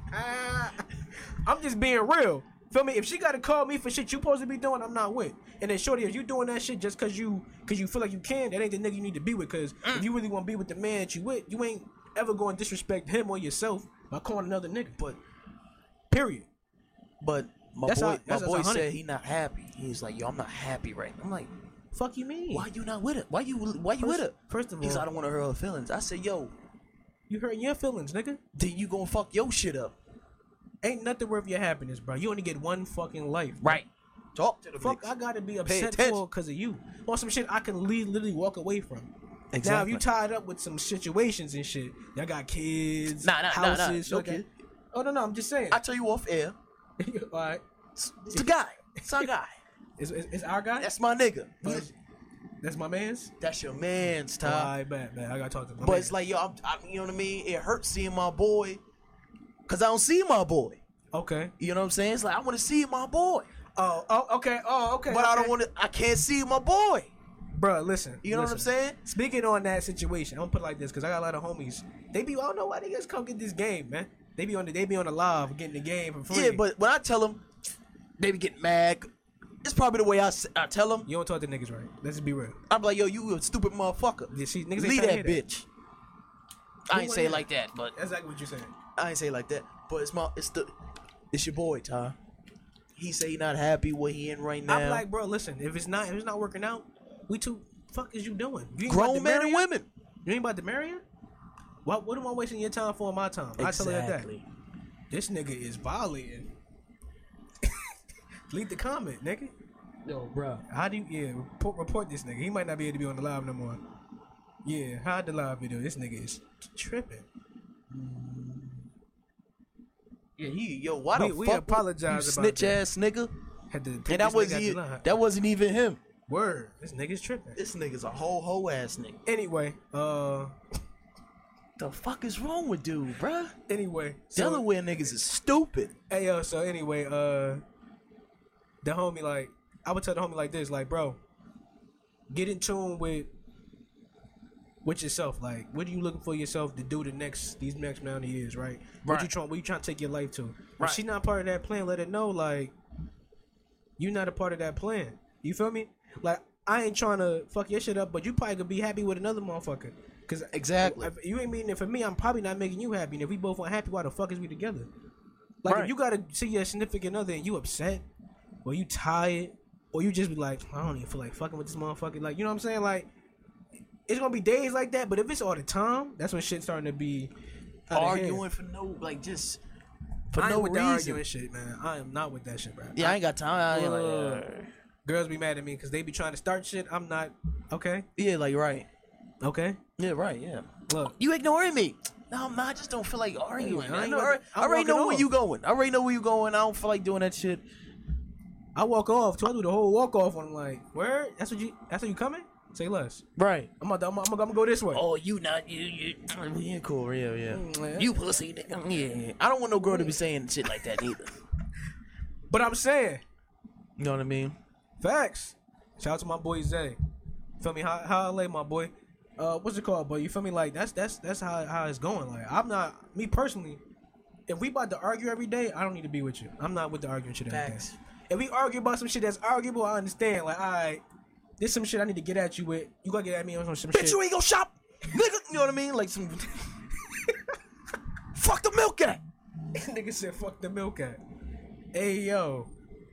B: I'm just being real. Feel me? If she gotta call me for shit you supposed to be doing, I'm not with. And then shorty, if you doing that shit just cause you cause you feel like you can, that ain't the nigga you need to be with. Cause
A: Mm.
B: if you really wanna be with the man that you with, you ain't ever gonna disrespect him or yourself by calling another nigga.
A: But
B: Period.
A: but my
B: That's
A: boy
B: how-
A: my
B: that's- that's
A: boy
B: a hundred.
A: said he not happy. He's like, yo, I'm not happy right now. I'm like,
B: Fuck you mean?
A: why you not with it? Why you why you
B: First-
A: with it?
B: first of
A: He's
B: all-
A: like, I don't want to hurt her feelings. I said, yo,
B: You hurting your feelings, nigga.
A: then you gonna fuck your shit up.
B: Ain't nothing worth your happiness, bro. You only get one fucking life.
A: Right. Talk to the
B: Fuck,
A: niggas.
B: I gotta be
A: Pay
B: upset
A: attention.
B: for because of you. Or some shit I can le- literally walk away from. Now, if
A: Exactly.
B: you tied up with some situations and shit, y'all got kids,
A: Nah, nah, nah, nah.
B: houses,
A: No
B: shit like
A: kid.
B: that. Oh no, no, I'm just saying.
A: I tell you off air.
B: All right,
A: It's, it's the guy. It's our guy.
B: it's, it's, it's our guy.
A: That's my nigga.
B: That's, that's my man's.
A: That's your man's,
B: All
A: Ty.
B: right, bet, bet. I gotta talk to my
A: But
B: man.
A: it's like, yo, I'm, I, you know what I mean? It hurts seeing my boy because I don't see my boy.
B: okay.
A: You know what I'm saying? It's like, I want to see my boy.
B: Oh, oh, okay. Oh, okay.
A: But I
B: okay.
A: don't want to, I can't see my boy.
B: Bro, listen.
A: You know what I'm
B: listen.
A: saying?
B: Speaking on that situation, I'm gonna put it like this because I got a lot of homies. They be, I don't know why they just come get this game, man. They be on the, they be on the live getting the game for free.
A: Yeah, but when I tell them, they be getting mad. It's probably the way I, s- I tell them.
B: you don't talk to niggas right. Let's just be real.
A: I'm like, yo, you a stupid motherfucker.
B: Yeah, see, niggas ain't
A: Leave
B: tryna
A: that
B: hear that.
A: bitch. I ain't say it like that, but
B: That's exactly what you're saying.
A: I ain't say it like that. But it's my, it's the, it's your boy, Ty. He say he not happy what he in right now.
B: I'm like, bro, listen. If it's not, if it's not working out, we too. Fuck is you doing? You ain't about
A: grown
B: to
A: men
B: marry
A: and
B: her?
A: women.
B: You ain't about to marry her? What? What am I wasting your time for? In my time? I tell her that.
A: Exactly.
B: This nigga is violating. Leave the comment, nigga.
A: Yo, bro.
B: How do you? Yeah, report, report this nigga. He might not be able to be on the live no more. Yeah, hide the live video. This nigga is tripping.
A: Yeah, he yo, why
B: We-
A: the
B: we
A: fuck
B: apologize
A: you
B: about
A: snitch
B: that.
A: ass nigga?
B: Had to
A: And
B: take
A: that
B: this
A: was
B: nigga out
A: he,
B: the line.
A: that wasn't even him.
B: Word. This nigga's tripping.
A: This nigga's a whole hoe ass nigga.
B: Anyway, uh,
A: The fuck is wrong with dude, bruh?
B: anyway. So,
A: Delaware niggas is stupid.
B: hey yo, so anyway, uh, the homie like, I would tell the homie like this, like, bro, get in tune with with yourself. Like, what are you looking for yourself to do the next these next amount of years, right? What
A: Right.
B: you trying? What you trying to take your life to?
A: Right.
B: If she not part of that plan, let it know. Like, you not a part of that plan. You feel me? Like, I ain't trying to fuck your shit up, but you probably could be happy with another motherfucker. Cause
A: Exactly.
B: if you ain't meaning it for me, I'm probably not making you happy. And if we both aren't happy, why the fuck is we together? Like,
A: Right.
B: if you gotta see your significant other and you upset, or you tired, or you just be like, I don't even feel like fucking with this motherfucker. Like, you know what I'm saying? Like, it's gonna be days like that, but if it's all the time, that's when shit's starting to be out of hand.
A: Arguing for no, like, just for
B: I ain't
A: no
B: with that
A: reason.
B: arguing shit, man. I am not with that shit, bro.
A: Yeah, I ain't got time. I ain't like,
B: Uh,
A: uh,
B: Girls be mad at me because they be trying to start shit. I'm not. Okay.
A: yeah, like right.
B: Okay.
A: Yeah, right. Yeah.
B: Look.
A: You ignoring me? No, man, I just don't feel like arguing.
B: Hey, I
A: I,
B: ain't
A: know,
B: gonna-
A: already- I
B: I'm
A: already know
B: walking
A: where
B: off.
A: you going. I already know where you going. I don't feel like doing that shit.
B: I walk off. So I do the whole walk off on like, where? That's what you. That's what you coming? Say less.
A: Right.
B: I'm gonna. I'm, gonna- I'm gonna go this way.
A: Oh, you not you you. Yeah, cool. Yeah, yeah.
B: Mm,
A: You pussy. Nigga. Yeah. I don't want no girl to be saying shit like that either.
B: But I'm saying
A: You know what I mean?
B: facts. Shout out to my boy Zay. Feel me? How how I lay my boy. Uh, what's it called, boy? You feel me? Like that's that's that's how how it's going. Like I'm not me personally. If we about to argue every day, I don't need to be with you. I'm not with the arguing shit every day.
A: Facts.
B: If we argue about some shit that's arguable, I understand. Like, all right, this some shit I need to get at you with. You gotta get at me on some, some
A: Bitch,
B: shit.
A: you ain't go shop, nigga. You know what I mean? Like some. Fuck the milk cat.
B: Nigga said, "Fuck the milk cat." Hey yo.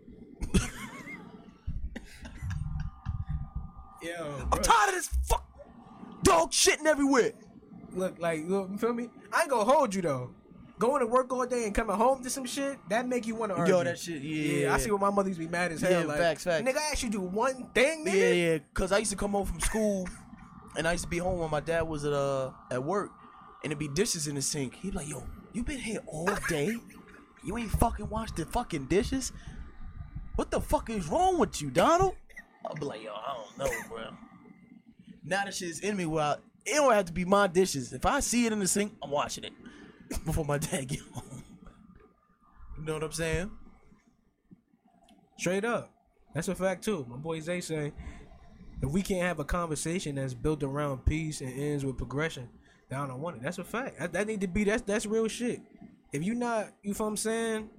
B: Yo,
A: I'm
B: bro.
A: tired of this fuck dog shitting everywhere.
B: Look, like, look, you feel me? I ain't gonna hold you though. Going to work all day and coming home to some shit, that make you want to argue.
A: Yo, that shit, yeah.
B: I see what my mother used to be mad as hell.
A: Yeah,
B: like,
A: facts, facts.
B: Nigga, I actually do one thing, nigga.
A: Yeah, yeah. Cause I used to come home from school, and I used to be home when my dad was at uh at work, and it'd be dishes in the sink. He'd be like, "Yo, you been here all day? You ain't fucking washed the fucking dishes? What the fuck is wrong with you, Donald?" I'll be like, "Yo, I don't know, bro." Now that shit's in me. Well, it don't have to be my dishes. If I see it in the sink, I'm washing it before my dad get home. You know what I'm saying?
B: Straight up. That's a fact too. My boy Zay say, if we can't have a conversation that's built around peace and ends with progression, then I don't want it. That's a fact. That, that need to be that's that's real shit. If you not, you feel what I'm saying?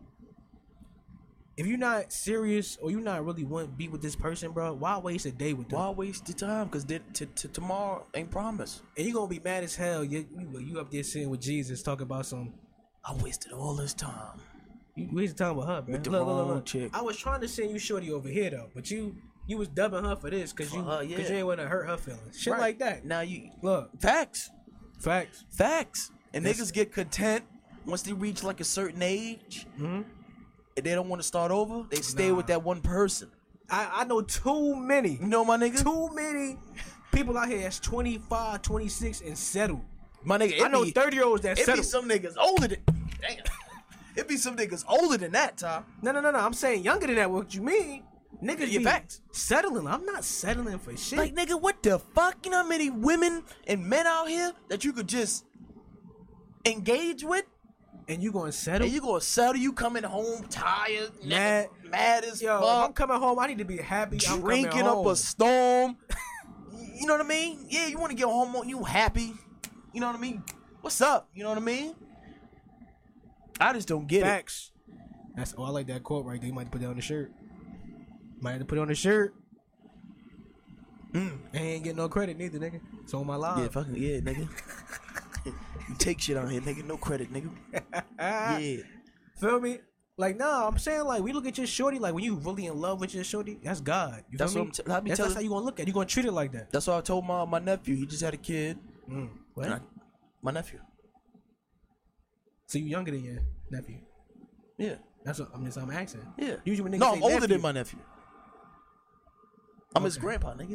B: If you're not serious or you not really want to be with this person, bro, why waste a day with them?
A: Why waste the time? Cause t- t- t- tomorrow ain't promised.
B: And you gonna be mad as hell. You, you you up there sitting with Jesus talking about some.
A: I wasted all this time.
B: You wasted time with her, man.
A: With the
B: Look, look, look,
A: wrong
B: look.
A: chick.
B: I was trying to send you shorty over here though, but you you was dubbing her for this because you
A: For her,
B: because
A: yeah.
B: you ain't want to hurt her feelings. Shit
A: Right.
B: like that.
A: Now you
B: Look,
A: facts,
B: facts.
A: facts, and
B: That's-
A: niggas get content once they reach like a certain age,
B: Mhm.
A: and they don't want to start over. They stay
B: Nah.
A: with that one person.
B: I I know too many,
A: You know, my nigga.
B: too many people out here that's twenty-five, twenty-six and settled.
A: My nigga. It
B: I know
A: be,
B: thirty year olds that
A: It be
B: settled.
A: some niggas older than. Damn. It be some niggas older than that, Tom.
B: No, no, no, no. I'm saying younger than that. What you mean? Niggas
A: Yeah,
B: be
A: facts.
B: settling. I'm not settling for shit.
A: Like, nigga, what the fuck? You know how many women and men out here that you could just engage with?
B: and you gonna settle?
A: And you gonna settle, you coming home tired,
B: Mad.
A: nigga, mad as
B: Yo, if
A: fuck,
B: I'm coming home, I need to be happy. I'm coming
A: drinking up
B: home.
A: a storm. You know what I mean? Yeah, you want to get home, you happy. You know what I mean? What's up? You know what I mean? I just don't get
B: Facts. That's oh, I like that quote right there. You might have to put that on the shirt. Might have to put it on the shirt. Mm. I ain't getting no credit neither, nigga. It's on my
A: it.
B: live.
A: Yeah, fucking yeah, nigga. You take shit on here, nigga. No credit, nigga. Yeah.
B: Feel me? Like, nah, I'm saying, like, we look at your shorty, like, when you really in love with your shorty, that's God. You
A: That's
B: feel
A: what
B: me?
A: I'm t- I be
B: that's,
A: telling-
B: that's how you gonna look at it. You gonna treat it like that.
A: That's what I told my my nephew. He just had a kid.
B: Mm. What?
A: And I- my nephew.
B: So you younger than your nephew?
A: Yeah.
B: That's what I'm just I'm asking.
A: Yeah.
B: Usually when niggas
A: No,
B: say
A: I'm older
B: nephew,
A: than my nephew. I'm his
B: Okay.
A: grandpa, nigga.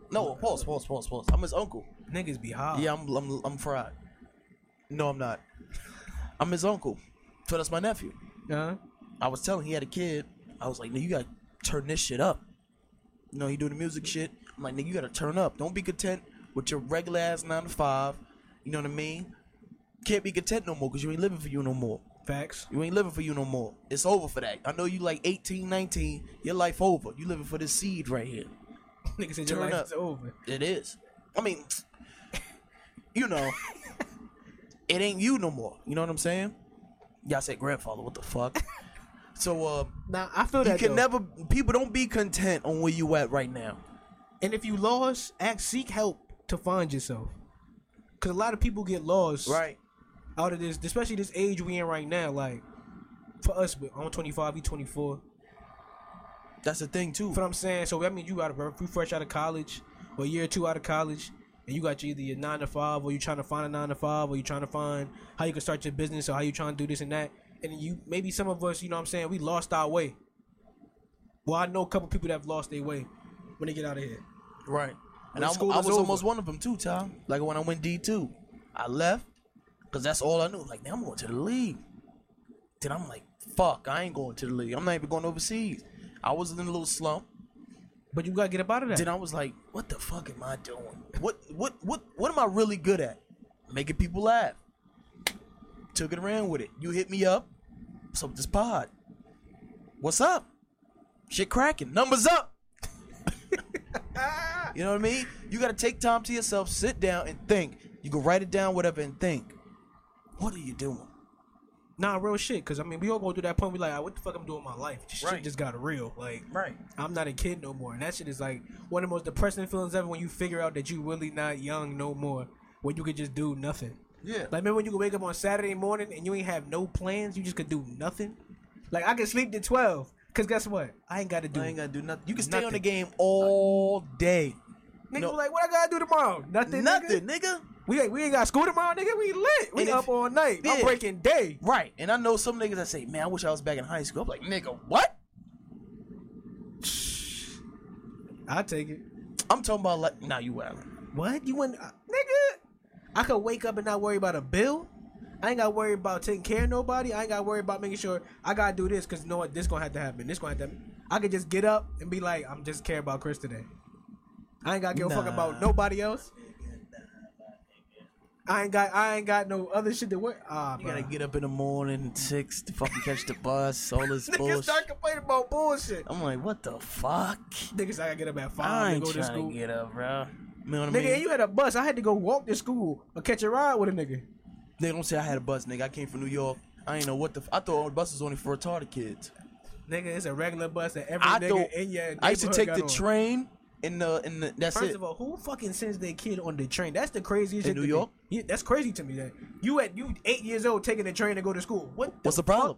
A: No, pause, pause, pause, pause. I'm his uncle.
B: Niggas be high.
A: Yeah, I'm, I'm, I'm fried. No, I'm not. I'm his uncle. So that's my nephew.
B: Uh-huh.
A: I was telling him he had a kid. I was like, nigga, you gotta turn this shit up. You know, he do the music shit. I'm like, nigga, you gotta turn up. Don't be content with your regular ass nine to five. You know what I mean? Can't be content no more because you ain't living for you no more.
B: Facts.
A: You ain't living for you no more. It's over for that. I know you like eighteen, nineteen. Your life over. You living for this seed right here.
B: Nigga said
A: Turn
B: your life
A: up.
B: is over.
A: It is. I mean, you know, it ain't you no more. You know what I'm saying? Y'all said grandfather. What the fuck? So, uh,
B: Nah, I feel
A: you
B: that
A: can
B: though.
A: never. People don't be content on where you at right now.
B: And if you lost, ask, seek help to find yourself. Cause a lot of people get lost
A: Right.
B: out of this, especially this age we in right now. Like for us, I'm twenty-five, he twenty-four.
A: That's the thing too.
B: That's what I'm saying. So that means you got to you fresh out of college, or a year or two out of college, and you got your, either your nine to five, or you trying to find a nine to five, or you trying to find how you can start your business, or how you trying to do this and that. And you maybe some of us, you know what I'm saying, we lost our way. Well, I know a couple people that have lost their way when they get out of here.
A: Right. And
B: When
A: I,
B: school
A: I
B: is
A: was
B: over.
A: almost one of them too, Tom. Like when I went D two, I left because that's all I knew. Like, man, I'm going to the league. Then I'm like, fuck, I ain't going to the league. I'm not even going overseas. I was in a little slump.
B: But you gotta get up out of that.
A: Then I was like, what the fuck am I doing? What what what what am I really good at? Making people laugh. Took it around with it. You hit me up. What's up with this pod? What's up? Shit cracking. Numbers up. You know what I mean? You gotta take time to yourself, sit down and think. You can write it down, whatever, and think. What are you doing?
B: Nah, real shit. Cause I mean, we all go through that point. We like, ah, what the fuck I'm doing with my life? This
A: Right.
B: shit just got real. Like,
A: Right.
B: I'm not a kid no more, and that shit is like one of the most depressing feelings ever. When you figure out that you really not young no more, when you could just do nothing.
A: Yeah.
B: Like, remember when you could wake up on Saturday morning and you ain't have no plans? You just could do nothing. Like, I could sleep to twelve. Cause guess what? I ain't got to do.
A: I ain't gotta do nothing. You can stay on
B: nothing.
A: the game all day.
B: Nigga,
A: No.
B: be like, what I gotta do tomorrow? Nothing.
A: Nothing,
B: Nigga.
A: nigga.
B: We ain't, we ain't got school tomorrow, nigga. We lit. We
A: And
B: up
A: if-
B: all night. I'm
A: Yeah.
B: breaking day.
A: Right. And I know some niggas that say, man, I wish I was back in high school. I'm like, nigga, what?
B: I take it.
A: I'm talking about like, nah, you wildin'.
B: What? You went, uh, nigga? I could wake up and not worry about a bill. I ain't got to worry about taking care of nobody. I ain't got to worry about making sure I got to do this because you know what? This going to have to happen. This going to have to happen. I could just get up and be like, I'm just care about Chris today. I ain't got to give a fuck
A: Nah.
B: about nobody else. I ain't got I ain't got no other shit to work. Ah,
A: You gotta get up in the morning, six, to fucking catch the bus, all this
B: Niggas
A: bullshit.
B: start complaining about bullshit.
A: I'm like, what the fuck?
B: Niggas, I gotta get up at
A: I
B: five to
A: ain't
B: go to
A: trying
B: school.
A: to get up, bro. You know what I
B: Nigga,
A: mean?
B: and you had a bus. I had to go walk to school or catch a ride with a nigga.
A: They don't say I had a bus, nigga. I came from New York. I ain't know what the. F- I thought all the buses only for retarded kids.
B: Nigga, it's a regular bus that every
A: I
B: nigga
A: thought
B: in your
A: I used to
B: neighborhood
A: take
B: got
A: the
B: on.
A: train in the in the. That's
B: First
A: it.
B: of all, who fucking sends their kid on the train? That's the craziest
A: In
B: shit
A: New
B: to me.
A: York?
B: Yeah, that's crazy to me. That you at you eight years old taking the train to go to school. What?
A: What's the problem?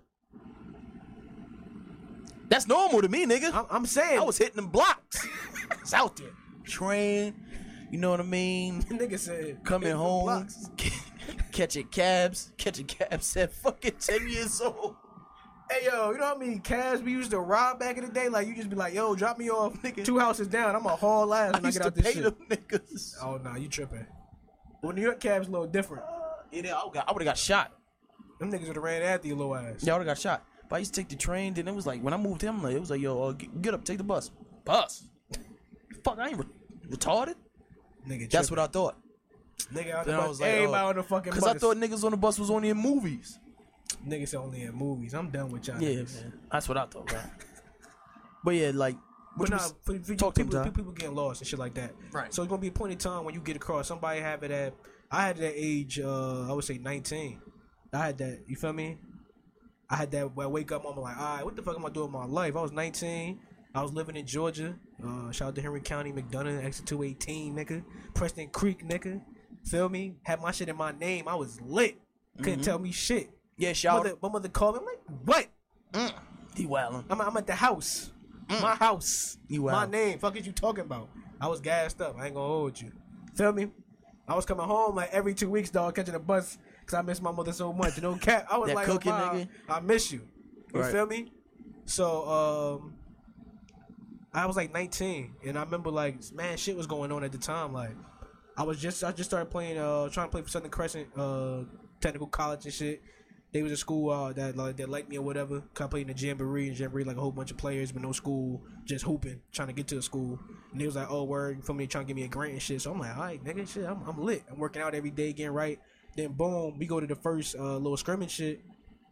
A: That's normal to me, nigga.
B: I'm, I'm saying.
A: I was hitting them blocks. It's out there. Train. You know what I mean?
B: nigga said
A: Coming
B: hit the
A: home,
B: blocks.
A: catching cabs, catching cabs at fucking ten years old.
B: Hey yo, you know how many cabs we used to rob back in the day? Like you just be like, yo, drop me off
A: Nigga.
B: two houses down. I'm a haul ass
A: I
B: when I,
A: used
B: get
A: to
B: out this
A: pay
B: shit.
A: them niggas.
B: Oh no, nah, you tripping. Well, New York cabs a little different.
A: Yeah, I would have got shot.
B: Them niggas would have ran after your little ass.
A: Yeah, I would have got shot. But I used to take the train. Then it was like when I moved him, like, it was like, yo, uh, get, get up, take the bus. Bus. Fuck, I ain't re- retarded.
B: Nigga,
A: That's
B: tripping.
A: what I thought.
B: Nigga out the
A: Then I
B: bus.
A: was like,
B: Everybody
A: oh,
B: on the fucking bus.
A: Because I thought niggas on the bus was only in movies.
B: Niggas only in movies. I'm done with y'all.
A: Yeah,
B: niggas.
A: man. That's what I thought, bro. But yeah, like,
B: But
A: what you
B: nah,
A: was-
B: for, for
A: talk to
B: people,
A: him, Ty.
B: people getting lost and shit like that.
A: Right.
B: So it's gonna be a point in time when you get across. Somebody have it at. I had that age. Uh, I would say nineteen. I had that. You feel me? I had that. Where I wake up, I'm like, all right, what the fuck am I doing with my life? I was nineteen. I was living in Georgia. Uh, shout out to Henry County, McDonough, exit two eighteen, nigga. Preston Creek, nigga. Feel me? Had my shit in my name. I was lit. Couldn't tell me shit.
A: Yeah, shout
B: Mother, my mother called me. I'm like, what?
A: Mm. He wildin'.
B: I'm, I'm at the house. My house.
A: You
B: My
A: wild.
B: name. Fuck is you talking about? I was gassed up. I ain't gonna hold you. Feel me? I was coming home like every two weeks, dog, catching a bus because I miss my mother so much. You know, cat. I was
A: That
B: like,
A: cooking
B: oh, Mom,
A: nigga?
B: I miss you. You
A: Right.
B: feel me? So, um, I was like nineteen, and I remember like man, shit was going on at the time. Like I was just I just started playing, uh, trying to play for Southern Crescent, uh, technical college and shit. They was a school uh, that like that liked me or whatever. Cause I played in the jamboree and jamboree like a whole bunch of players, but no school, just hooping, trying to get to a school. And they was like, oh word, you feel me, trying to give me a grant and shit. So I'm like, all right, nigga, shit, I'm, I'm lit. I'm working out every day, getting right. Then boom, we go to the first uh, little scrimmage shit.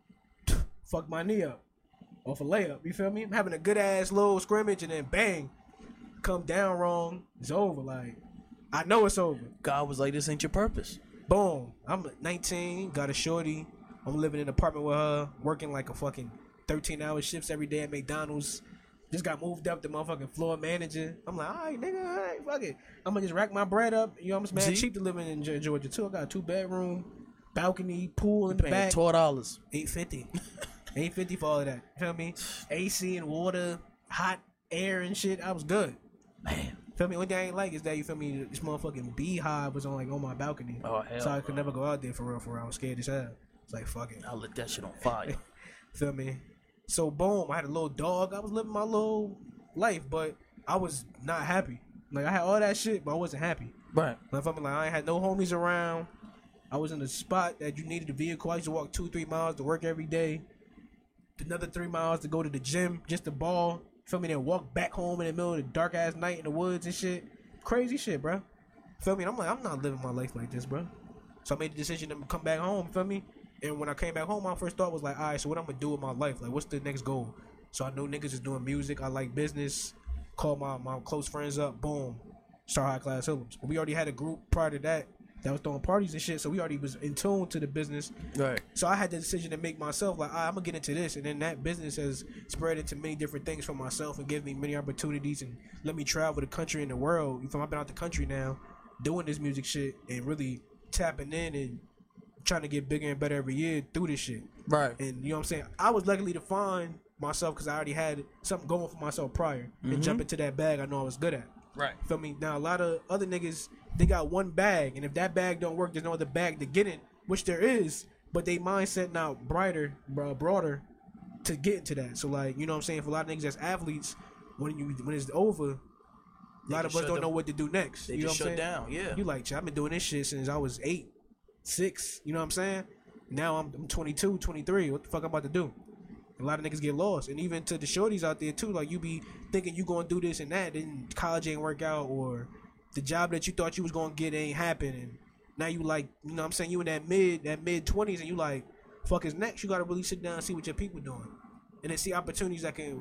B: Fuck my knee up off a layup. You feel me? I'm having a good ass little scrimmage and then bang, come down wrong. It's over. Like I know it's over.
A: God was like, this ain't your purpose.
B: Boom. I'm nineteen, got a shorty. I'm living in an apartment with her, working like a fucking thirteen hour shifts every day at McDonald's. Just got moved up to motherfucking floor manager. I'm like, all right, nigga, all right, fuck it. I'm gonna just rack my bread up. You know, I'm just mad
A: See?
B: cheap to live in Georgia too. I got a two bedroom, balcony, pool in the
A: Paying
B: back.
A: twelve dollars.
B: eight fifty. eight fifty for all of that. You feel me? A C and water, hot air and shit. I was good.
A: Man.
B: Feel me? One thing I ain't like is that, you feel me, this motherfucking beehive was on like on my balcony.
A: Oh, hell
B: so I could never go out there for real, for real. I was scared as hell. It's like, fuck it.
A: I'll let that shit on fire.
B: Feel me? So boom, I had a little dog. I was living my little life, but I was not happy. Like I had all that shit, but I wasn't happy.
A: Right.
B: Like, I like I ain't had no homies around. I was in a spot that you needed a vehicle. I used to walk two, three miles to work every day. Another three miles to go to the gym, just to ball. Feel me? Then walk back home in the middle of the dark ass night in the woods and shit. Crazy shit, bro. Feel me? And I'm like, I'm not living my life like this, bro. So I made the decision to come back home. Feel me? And when I came back home, my first thought was like, all right, so what I'm gonna do with my life? Like, what's the next goal? So I know niggas is doing music. I like business. Call my, my close friends up. Boom. Start High Class Hoodlums. But we already had a group prior to that that was throwing parties and shit. So we already was in tune to the business.
A: Right.
B: So I had the decision to make myself like, all right, I'm gonna get into this, and then that business has spread into many different things for myself and give me many opportunities and let me travel the country and the world. You feel me? I've been out the country now, doing this music shit and really tapping in and trying to get bigger and better every year through this shit.
A: Right.
B: And you know what I'm saying? I was lucky to find myself because I already had something going for myself prior
A: Mm-hmm.
B: and jump into that bag I know I was good at.
A: Right.
B: Feel me? Now a lot of other niggas, they got one bag, and if that bag don't work, there's no other bag to get in, which there is, but they mindset now brighter, bro, broader to get into that. So like, you know what I'm saying? For a lot of niggas that's athletes, when you when it's over, a lot of us don't
A: them,
B: know what to do next.
A: They
B: you know
A: just
B: what I'm
A: shut
B: saying?
A: down. Yeah.
B: You like, I've been doing this shit since I was eight, six. You know what I'm saying? Now I'm, I'm twenty-two, twenty-three. What the fuck I'm about to do? A lot of niggas get lost, and even to the shorties out there too. Like you be thinking you gonna do this and that, then college ain't work out, or the job that you thought you was gonna get ain't happen, and now you like, you know what I'm saying, you in that mid that mid twenties, and you like, fuck is next? You gotta really sit down and see what your people doing, and then see opportunities that can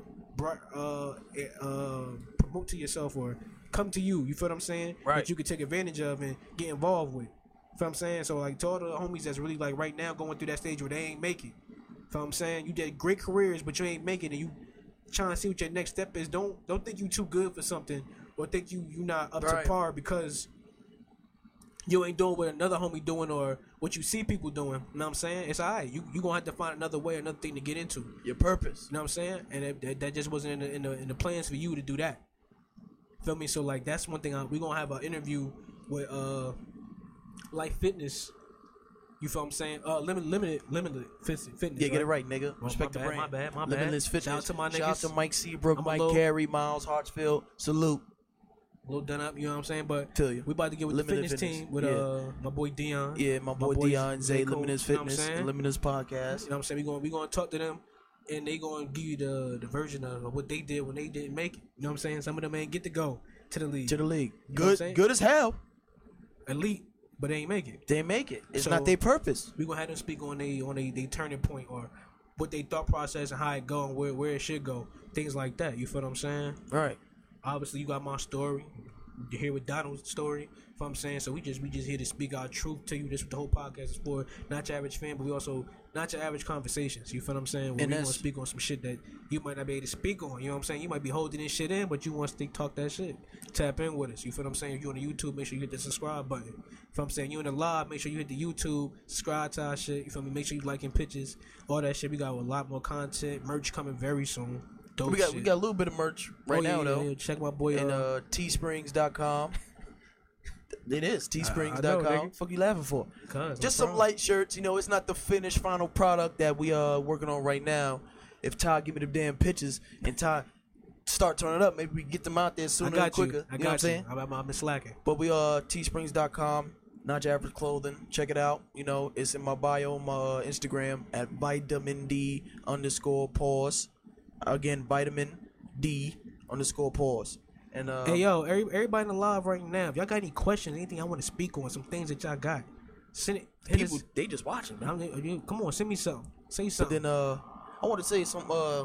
B: uh, uh, promote to yourself or come to you. You feel what I'm saying?
A: Right.
B: That you could take advantage of and get involved with. Feel what I'm saying? So like to all the homies that's really like right now going through that stage where they ain't make it. Feel what I'm saying? You did great careers, but you ain't making it. You trying to see what your next step is. Don't don't think you too good for something, or think you you not up
A: Right.
B: to par because you ain't doing what another homie doing or what you see people doing. You know what I'm saying? It's alright. You you gonna have to find another way, another thing to get into.
A: Your purpose.
B: You know what I'm saying? And that, that, that just wasn't in the, in the in the plans for you to do that. Feel me? So like that's one thing. I, we gonna have an interview with uh Life Fitness. You feel what I'm saying? Uh, limited, limited, limited fitness.
A: Yeah, get it right, nigga.
B: Oh,
A: Respect
B: my
A: the
B: bad,
A: brand.
B: my bad, my bad.
A: Limitless Fitness.
B: Shout out to my
A: Shout out
B: niggas.
A: to Mike Seabrook,
B: I'm a
A: Mike
B: little-
A: Carey, Miles Hartsfield. Salute.
B: A little done up, you know what I'm saying? But
A: Tell you.
B: we about to get with
A: Limited
B: the fitness,
A: Fitness.
B: team with
A: Yeah.
B: uh my boy Dion.
A: Yeah, my boy
B: boy
A: Dion Zay,
B: Cole,
A: Limitless
B: you know what I'm
A: Fitness,
B: saying?
A: Limitless Podcast.
B: You know what I'm saying? We going we gonna talk to them, and they gonna give you the the version of what they did when they didn't make it. You know what I'm saying? Some of them ain't get to go to the league.
A: To the league.
B: You know what I'm
A: Good,
B: saying?
A: good as hell.
B: Elite, but they ain't make it.
A: They make it. It's
B: So-
A: not their purpose.
B: We gonna have them speak on they on they, they turning point or what they thought process and how it go and where where it should go. Things like that. You feel what I'm saying?
A: Right.
B: Obviously, you got my story. You hear with Donald's story. You know what I'm saying? So we just we just here to speak our truth to you. This is what the whole podcast is for. Not your average fan, but we also not your average conversations. You feel what I'm saying? Where
A: And
B: we
A: that's-
B: want to speak on some shit that you might not be able to speak on. You know what I'm saying? You might be holding this shit in, but you want to talk that shit. Tap in with us. You feel what I'm saying? If you on the YouTube, make sure you hit the subscribe button. You feel what I'm saying? You in the live, make sure you hit the YouTube, subscribe to our shit. You feel me? Make sure you liking pictures, all that shit. We got a lot more content, merch coming very soon. Dope
A: We got
B: shit.
A: we got a little bit of merch right
B: Oh, yeah,
A: now
B: yeah,
A: though.
B: yeah. Check my boy.
A: And
B: uh,
A: uh teesprings dot com. It is teesprings dot
B: I know,
A: com.
B: nigga.
A: Fuck you laughing for?
B: Cuz,
A: Just
B: no
A: some
B: problem.
A: light shirts, you know, it's not the finished final product that we uh working on right now. If Todd give me the damn pictures and Todd start turning up, maybe we get them out there
B: I
A: sooner
B: got
A: and quicker.
B: you. I
A: you
B: got
A: know what I'm saying?
B: you. I'm, I'm slacking.
A: But we uh teesprings dot com, Not Your Average Clothing. Check it out. You know, it's in my bio, my uh, Instagram at vitamin D underscore pause. Again, vitamin D underscore pause. And uh,
B: Hey yo, every, everybody in the live right now, if y'all got any questions, anything I want to speak on, some things that y'all got, send it. hit
A: people
B: us-
A: they just watching, man.
B: I'm- you- come on, send me something. Say
A: But
B: something.
A: then uh, I want to say some uh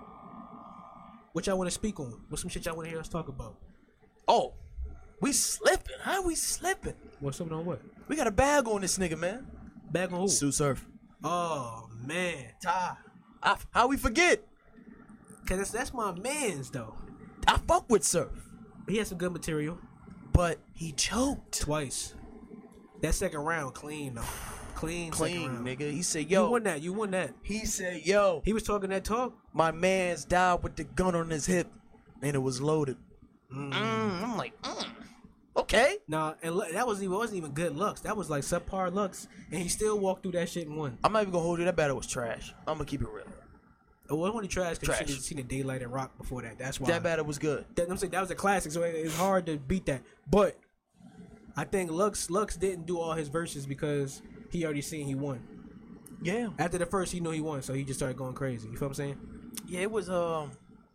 B: What y'all want to speak on? What some shit y'all want to hear us talk about?
A: oh, we slipping. How we slipping?
B: What something on what?
A: We got a bag on this nigga, man.
B: Back on who?
A: Sue Surf.
B: Oh man,
A: Ty. I, how we forget?
B: cause that's, that's my man's though.
A: I fuck with Surf,
B: He has some good material.
A: but he choked.
B: Twice. That second round, clean though. Clean,
A: Clean,
B: second round.
A: nigga. He said,
B: You
A: yo.
B: won that. You won that.
A: He said, yo.
B: He was talking that talk.
A: My man's died with the gun on his hip, and it was loaded. Mm, I'm like, mm, okay.
B: Nah, and look, that wasn't even wasn't even good looks. That was like subpar looks, and he still walked through that shit and won.
A: I'm not even gonna hold you. That battle was trash. I'm gonna keep it real.
B: It wasn't only trash because
A: Trash.
B: you seen the daylight and rock before that. That's why.
A: That battle was good.
B: That, I'm saying that was a classic, so it, it's hard to beat that. But I think Lux Lux didn't do all his verses because he already seen he won.
A: Yeah.
B: After the first, he knew he won, so he just started going crazy. You feel what I'm saying?
A: Yeah, it was, um.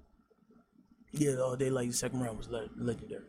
A: Yeah, all day like the second round was le- legendary.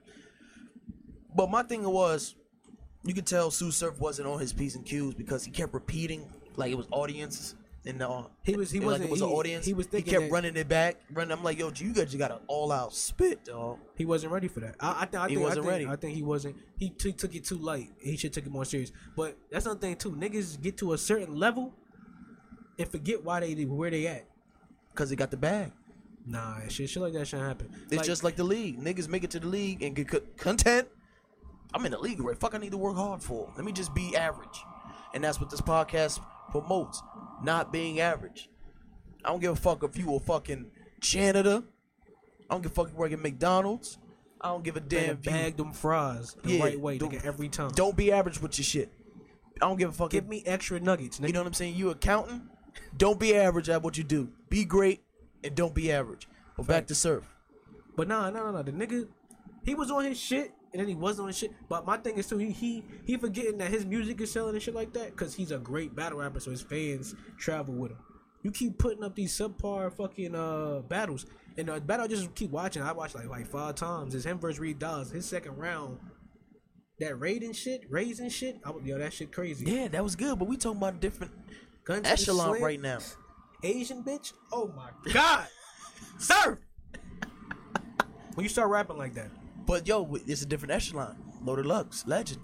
A: But my thing was, you could tell Sue Surf wasn't on his P's and Q's because he kept repeating like it was audiences. And uh,
B: He was- he
A: like
B: wasn't-
A: it was
B: he-
A: an audience.
B: he was thinking
A: kept
B: that-
A: running it back, running. I'm like, yo, you guys just got an all out spit, dog.
B: He wasn't ready for that. I, I, th- I
A: He
B: think
A: wasn't
B: I think,
A: ready.
B: I think he wasn't. He t- took it too light. He should took it more serious. But that's another thing too. Niggas get to a certain level and forget why they where they at.
A: Cause they got the bag.
B: Nah, shit, shit like that shouldn't happen.
A: It's
B: Like,
A: just like the league. Niggas make it to the league and get co- content. I'm in the league, right? Fuck, I need to work hard for. Let me just be average. And that's what this podcast promotes. Not being average. I don't give a fuck if you a fucking janitor. I don't give a fuck if you work at McDonald's. I don't give a damn
B: damn
A: if you
B: bag them fries the
A: Yeah,
B: right way,
A: don't-
B: nigga, every time.
A: don't be average with your shit. I don't give a fuck
B: give
A: if,
B: me extra nuggets, nigga.
A: you know what I'm saying? You accountant. Don't be average at what you do. Be great and don't be average. But back to Surf.
B: But nah, nah, nah, nah. The nigga, he was on his shit, and then he wasn't on his shit. But my thing is too, he he he forgetting that his music is selling and shit like that, cause he's a great battle rapper, so his fans travel with him. You keep putting up these subpar fucking uh battles, and the battle I just keep watching. I watched like like five times. It's him versus Reed Dollaz. His second round, that raiding shit, raising shit. I, yo, that shit crazy.
A: Yeah, that was good, but we talking about a different
B: Gun to the
A: echelon
B: slam.
A: right now.
B: Asian bitch. Oh my god, Surf. When you start rapping like that.
A: But yo, it's a different echelon. Loaded Lux, legend.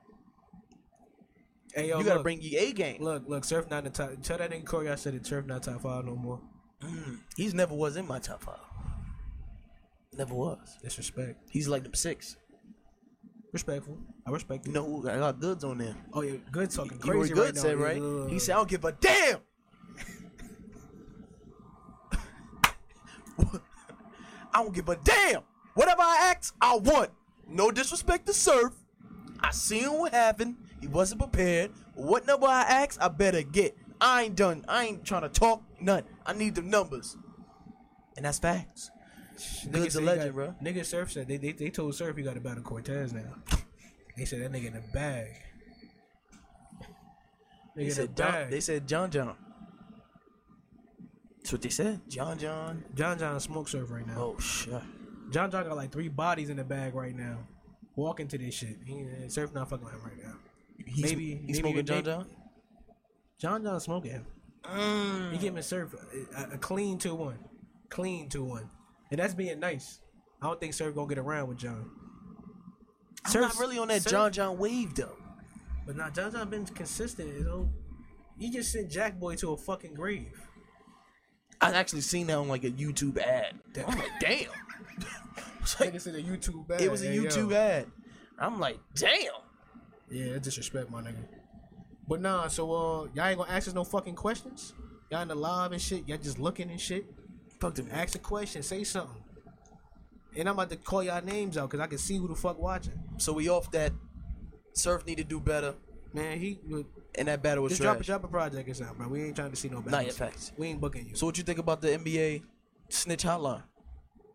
B: Hey yo,
A: you gotta
B: look.
A: bring your A game.
B: Look, look, Surf not in the top. Tell that nigga Corey I said it. Surf not top five no more.
A: Mm, he's never was in my top five. Never was.
B: Disrespect.
A: He's like the six.
B: Respectful. I respect
A: You
B: you.
A: know who I got goods on there?
B: Oh yeah, good talking
A: You know what
B: crazy
A: Good
B: right now.
A: said,
B: Yeah,
A: right?
B: look, look,
A: He
B: look.
A: said, I don't give a damn. I don't give a damn. Whatever I ask, I want. No disrespect to Surf. I seen what happened. He wasn't prepared. What number I ask, I better get. I ain't done. I ain't trying to talk none. I need the numbers. And that's facts.
B: Nigga
A: Good's
B: said
A: a
B: he
A: legend, bro.
B: got- Nigga Surf said they, they they told Surf he got to battle Cortez now. They said that nigga in the bag. Nigga
A: They
B: in the
A: said, John,
B: bag.
A: they said John John. That's what they said. John John.
B: John John smoke Surf right now.
A: Oh, shit.
B: John John got like three bodies in the bag right now. Walking to this shit. He, Surf not fucking with him right now.
A: He's,
B: Maybe-
A: He's
B: maybe
A: smoking
B: even
A: John
B: Nick-
A: John?
B: John John smoking him.
A: Mm.
B: He giving Surf a, a clean two one, clean two one, and that's being nice. I don't think Surf gonna get around with John.
A: I'm
B: Surf-
A: not really on that
B: Surf-
A: John John wave, though.
B: But now John John been consistent. You know, you just sent Jack Boy to a fucking grave.
A: I actually seen that on like a YouTube ad. I'm like, damn. It's like,
B: Nigga said a YouTube ad.
A: it was a
B: Hey, yo.
A: YouTube ad. I'm like, damn.
B: Yeah, that's disrespect, my nigga. But nah, so uh, y'all ain't gonna ask us no fucking questions. Y'all in the live and shit. Y'all just looking and shit.
A: Fuck them.
B: Ask a question. Say something. And I'm about to call y'all names out because I can see who the fuck watching.
A: So we off that. Surf need to do better.
B: Man, he
A: And that battle was
B: just drop a
A: trash.
B: drop a project or something, bro. We ain't trying to see no
A: Not
B: battles.
A: yet, facts.
B: We ain't booking you.
A: So what you think about the N B A snitch hotline?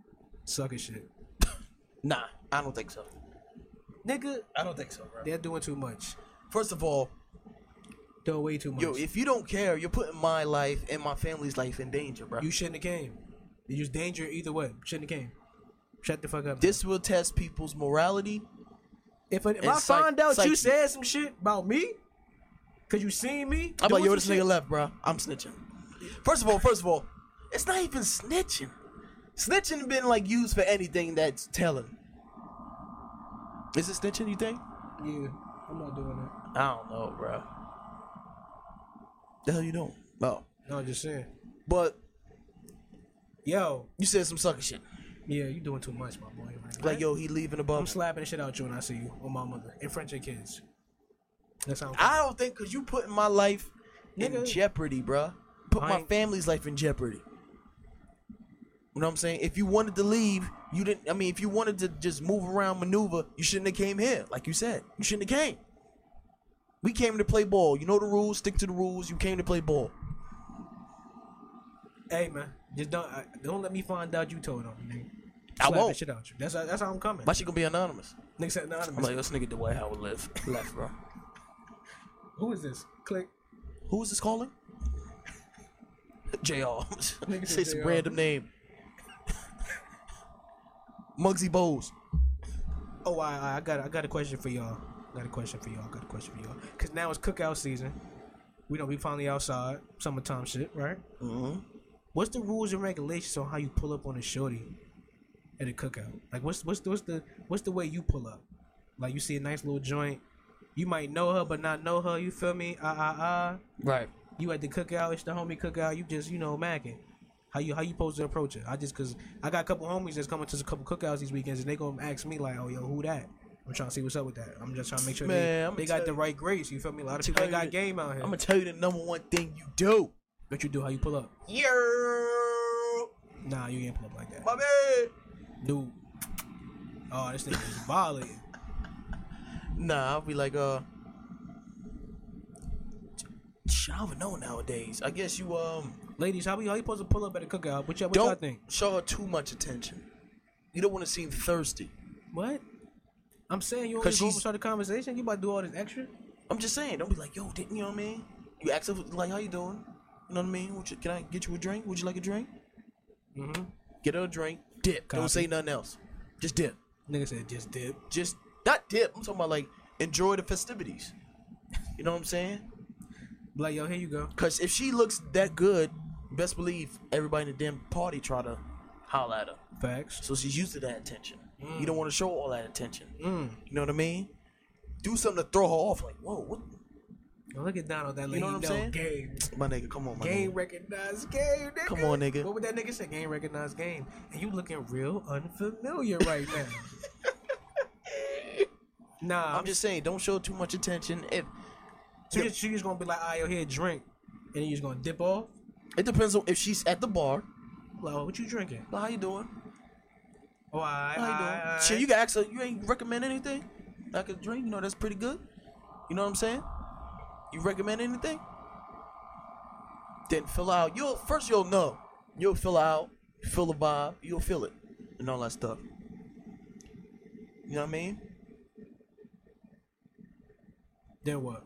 B: Sucker shit.
A: Nah, I don't think so.
B: Nigga,
A: I don't think so, bro.
B: they're doing too much.
A: First of all,
B: Doing way too much.
A: yo, if you don't care, you're putting my life and my family's life in danger, bro.
B: You shouldn't have came. You just danger either way. Shouldn't have came. Shut the fuck up.
A: This will test people's morality.
B: If, if
A: and
B: I
A: psych-
B: find out
A: psyche.
B: you said some shit about me, cause you seen me,
A: I'm like,
B: doing
A: yo,
B: some
A: this
B: shit,
A: nigga left, bro. I'm snitching. First of all, first of all, it's not even snitching. Snitching been like used for anything that's telling. Is it snitching, you think?
B: Yeah, I'm not doing that.
A: I don't know, bro. The hell you doing? Oh.
B: No, I'm just saying.
A: But
B: Yo,
A: you said some sucker shit.
B: yeah, you doing too much, my boy. Right?
A: Like, yo, he leaving the
B: I'm
A: bum.
B: slapping the shit out you when I see you on my mother in front of your kids. That's how I'm
A: I don't think, because you putting my life in
B: Nigga.
A: jeopardy, bro. Put
B: I
A: my
B: ain't-
A: family's life in jeopardy. You know what I'm saying? If you wanted to leave, you didn't. I mean, if you wanted to just move around, maneuver, you shouldn't have came here. Like you said, you shouldn't have came. We came to play ball. You know the rules. Stick to the rules. You came to play ball.
B: Hey man, just don't I, don't let me find out you told on me, nigga.
A: I
B: Slap
A: won't.
B: that shit out you. That's how, that's how I'm coming.
A: My shit gonna be anonymous.
B: Nigga said anonymous.
A: I'm like, this nigga Dwight Howard left, left, bro.
B: Who is this? Click.
A: Who is this calling? J R.
B: Nigga
A: Say
B: said
A: some
B: J R.
A: random name. Muggsy Bowles.
B: Oh, I, I I got I got a question for y'all. Got a question for y'all. Got a question for y'all. Cause now it's cookout season. We know we finally outside. Summertime shit, right?
A: Mm-hmm.
B: What's the rules and regulations on how you pull up on a shorty at a cookout? Like, what's what's the, what's the what's the way you pull up? Like, you see a nice little joint. You might know her, but not know her. You feel me? Ah ah ah.
A: Right.
B: You at the cookout. It's the homie cookout. You just you know macking. How you how you supposed to approach it? I just cause I got a couple homies that's coming to a couple cookouts these weekends, and they gonna ask me like, oh yo, who that? I'm trying to see what's up with that. I'm just trying to make sure
A: Man,
B: they,
A: I'ma
B: they got
A: tell
B: the
A: you-
B: right grace. You feel me? A lot of
A: Tell
B: people ain't
A: you
B: got
A: the-
B: game out here.
A: I'm gonna tell you the number one thing you do.
B: What you do? How you pull up?
A: Yeah.
B: Nah, you ain't pull up like that,
A: My bad.
B: dude. Oh, this nigga is violating.
A: Nah, I'll be like, uh, shit, I don't even know nowadays. I guess you um
B: Ladies, how we how you supposed to pull up at a cookout? What y'all, what y'all
A: don't
B: think?
A: show her too much attention. You don't want to seem thirsty.
B: What? I'm saying you
A: 'Cause
B: always go
A: she's-
B: and start a conversation. You about to do all this extra?
A: I'm just saying, don't be like, yo, didn't you know what I mean? You ask her like, how you doing? You know what I mean? Would you, can I get you a drink? Would you like a drink?
B: Mm-hmm.
A: Get her a drink. Dip.
B: Copy.
A: Don't say nothing else. Just dip.
B: Nigga said just dip.
A: Just not dip. I'm talking about like enjoy the festivities. You know what I'm saying?
B: Like, yo, here you go.
A: Cause if she looks that good, best believe everybody in the damn party try to holler at her.
B: Facts.
A: So she's used to that attention. You don't want to show all that attention.
B: Mm.
A: You know what I mean? Do something to throw her off. Like, whoa, what?
B: Now look at Donald. That
A: You
B: lady
A: know what I'm saying?
B: Game.
A: My nigga, come on, my
B: Game
A: nigga.
B: recognized game, nigga.
A: Come on, nigga.
B: What would that nigga say? Game recognized game. And you looking real unfamiliar right now. Nah,
A: I'm just saying, don't show too much attention. If
B: So you just, she just gonna be like, ah, yo, here, drink, and then you just gonna dip off.
A: it depends on if she's at the bar.
B: Like, oh, what you drinking?
A: Well, how you doing?
B: Oh, I,
A: How you doing? Shit, you can ask her. You ain't recommend anything? Like a drink? You know that's pretty good. You know what I'm saying? You recommend anything? Then fill out. You'll first you'll know. You'll fill out. Feel the vibe. You'll feel it, and all that stuff. You know what I mean?
B: Then what?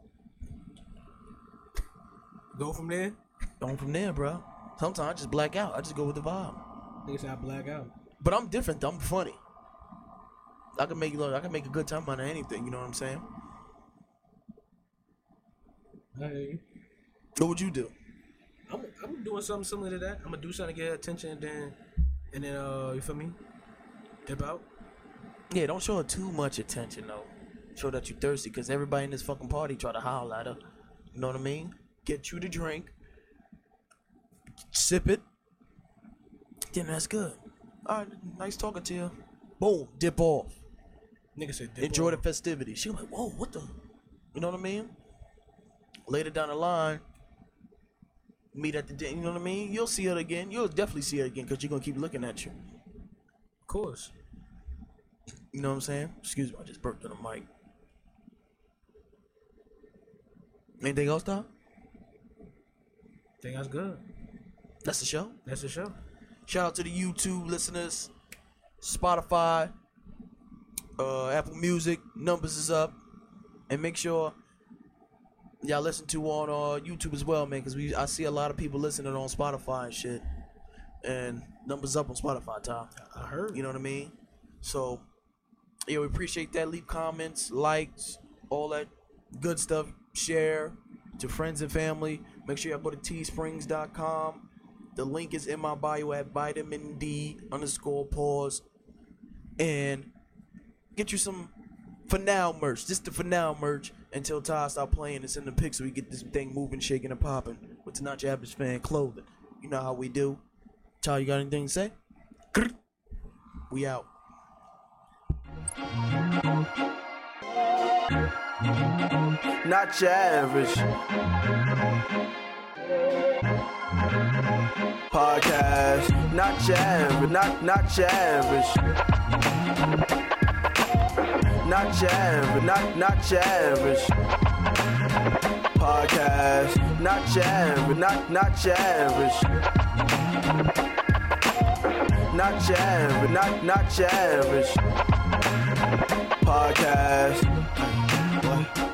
B: Go from there.
A: Going from there, bro. Sometimes I just black out. I just go with the vibe.
B: Nigga said I black out.
A: But I'm different. I'm funny. I can make look. I can make a good time out of anything. You know what I'm saying?
B: I hear you.
A: What would you do?
B: I'm, I'm doing something similar to that. I'm gonna do something to get her attention, and then, and then, uh, you feel me? Dip out.
A: Yeah, don't show her too much attention though. Show that you thirsty, cause everybody in this fucking party try to howl at her. You know what I mean? Get you to drink, sip it. Then that's good. All right, nice talking to you. Boom, dip off.
B: Nigga said dip
A: Enjoy
B: off.
A: the festivities. She like, whoa, what the? You know what I mean? Later down the line, meet at the day. You know what I mean? You'll see her again. You'll definitely see her again, cause you're gonna keep looking at you.
B: Of course.
A: You know what I'm saying? Excuse me, I just burped on the mic. Anything else, Tom?
B: Think that's good.
A: That's the show.
B: That's the show.
A: Shout out to the YouTube listeners. Spotify, uh, Apple Music. Numbers is up. And make sure y'all listen to on uh, YouTube as well, man, because we I see a lot of people listening on Spotify and shit. And numbers up on Spotify, Tom.
B: I heard.
A: You know what I mean? So, yeah, we appreciate that. Leave comments, likes, all that good stuff. Share to friends and family. Make sure y'all go to teesprings dot com. The link is in my bio at vitamin D underscore pause. And get you some for now merch. Just the for now merch until Ty stop playing and send the pics so we get this thing moving, shaking, and popping with the Not Your Average Fan clothing. You know how we do. Ty, you got anything to say? We out.
C: Not your average podcast. Not your average. Not not your average. Not your average. Not not your average podcast. Not your average. Not not your average. Not your average. Not not your average podcast. What?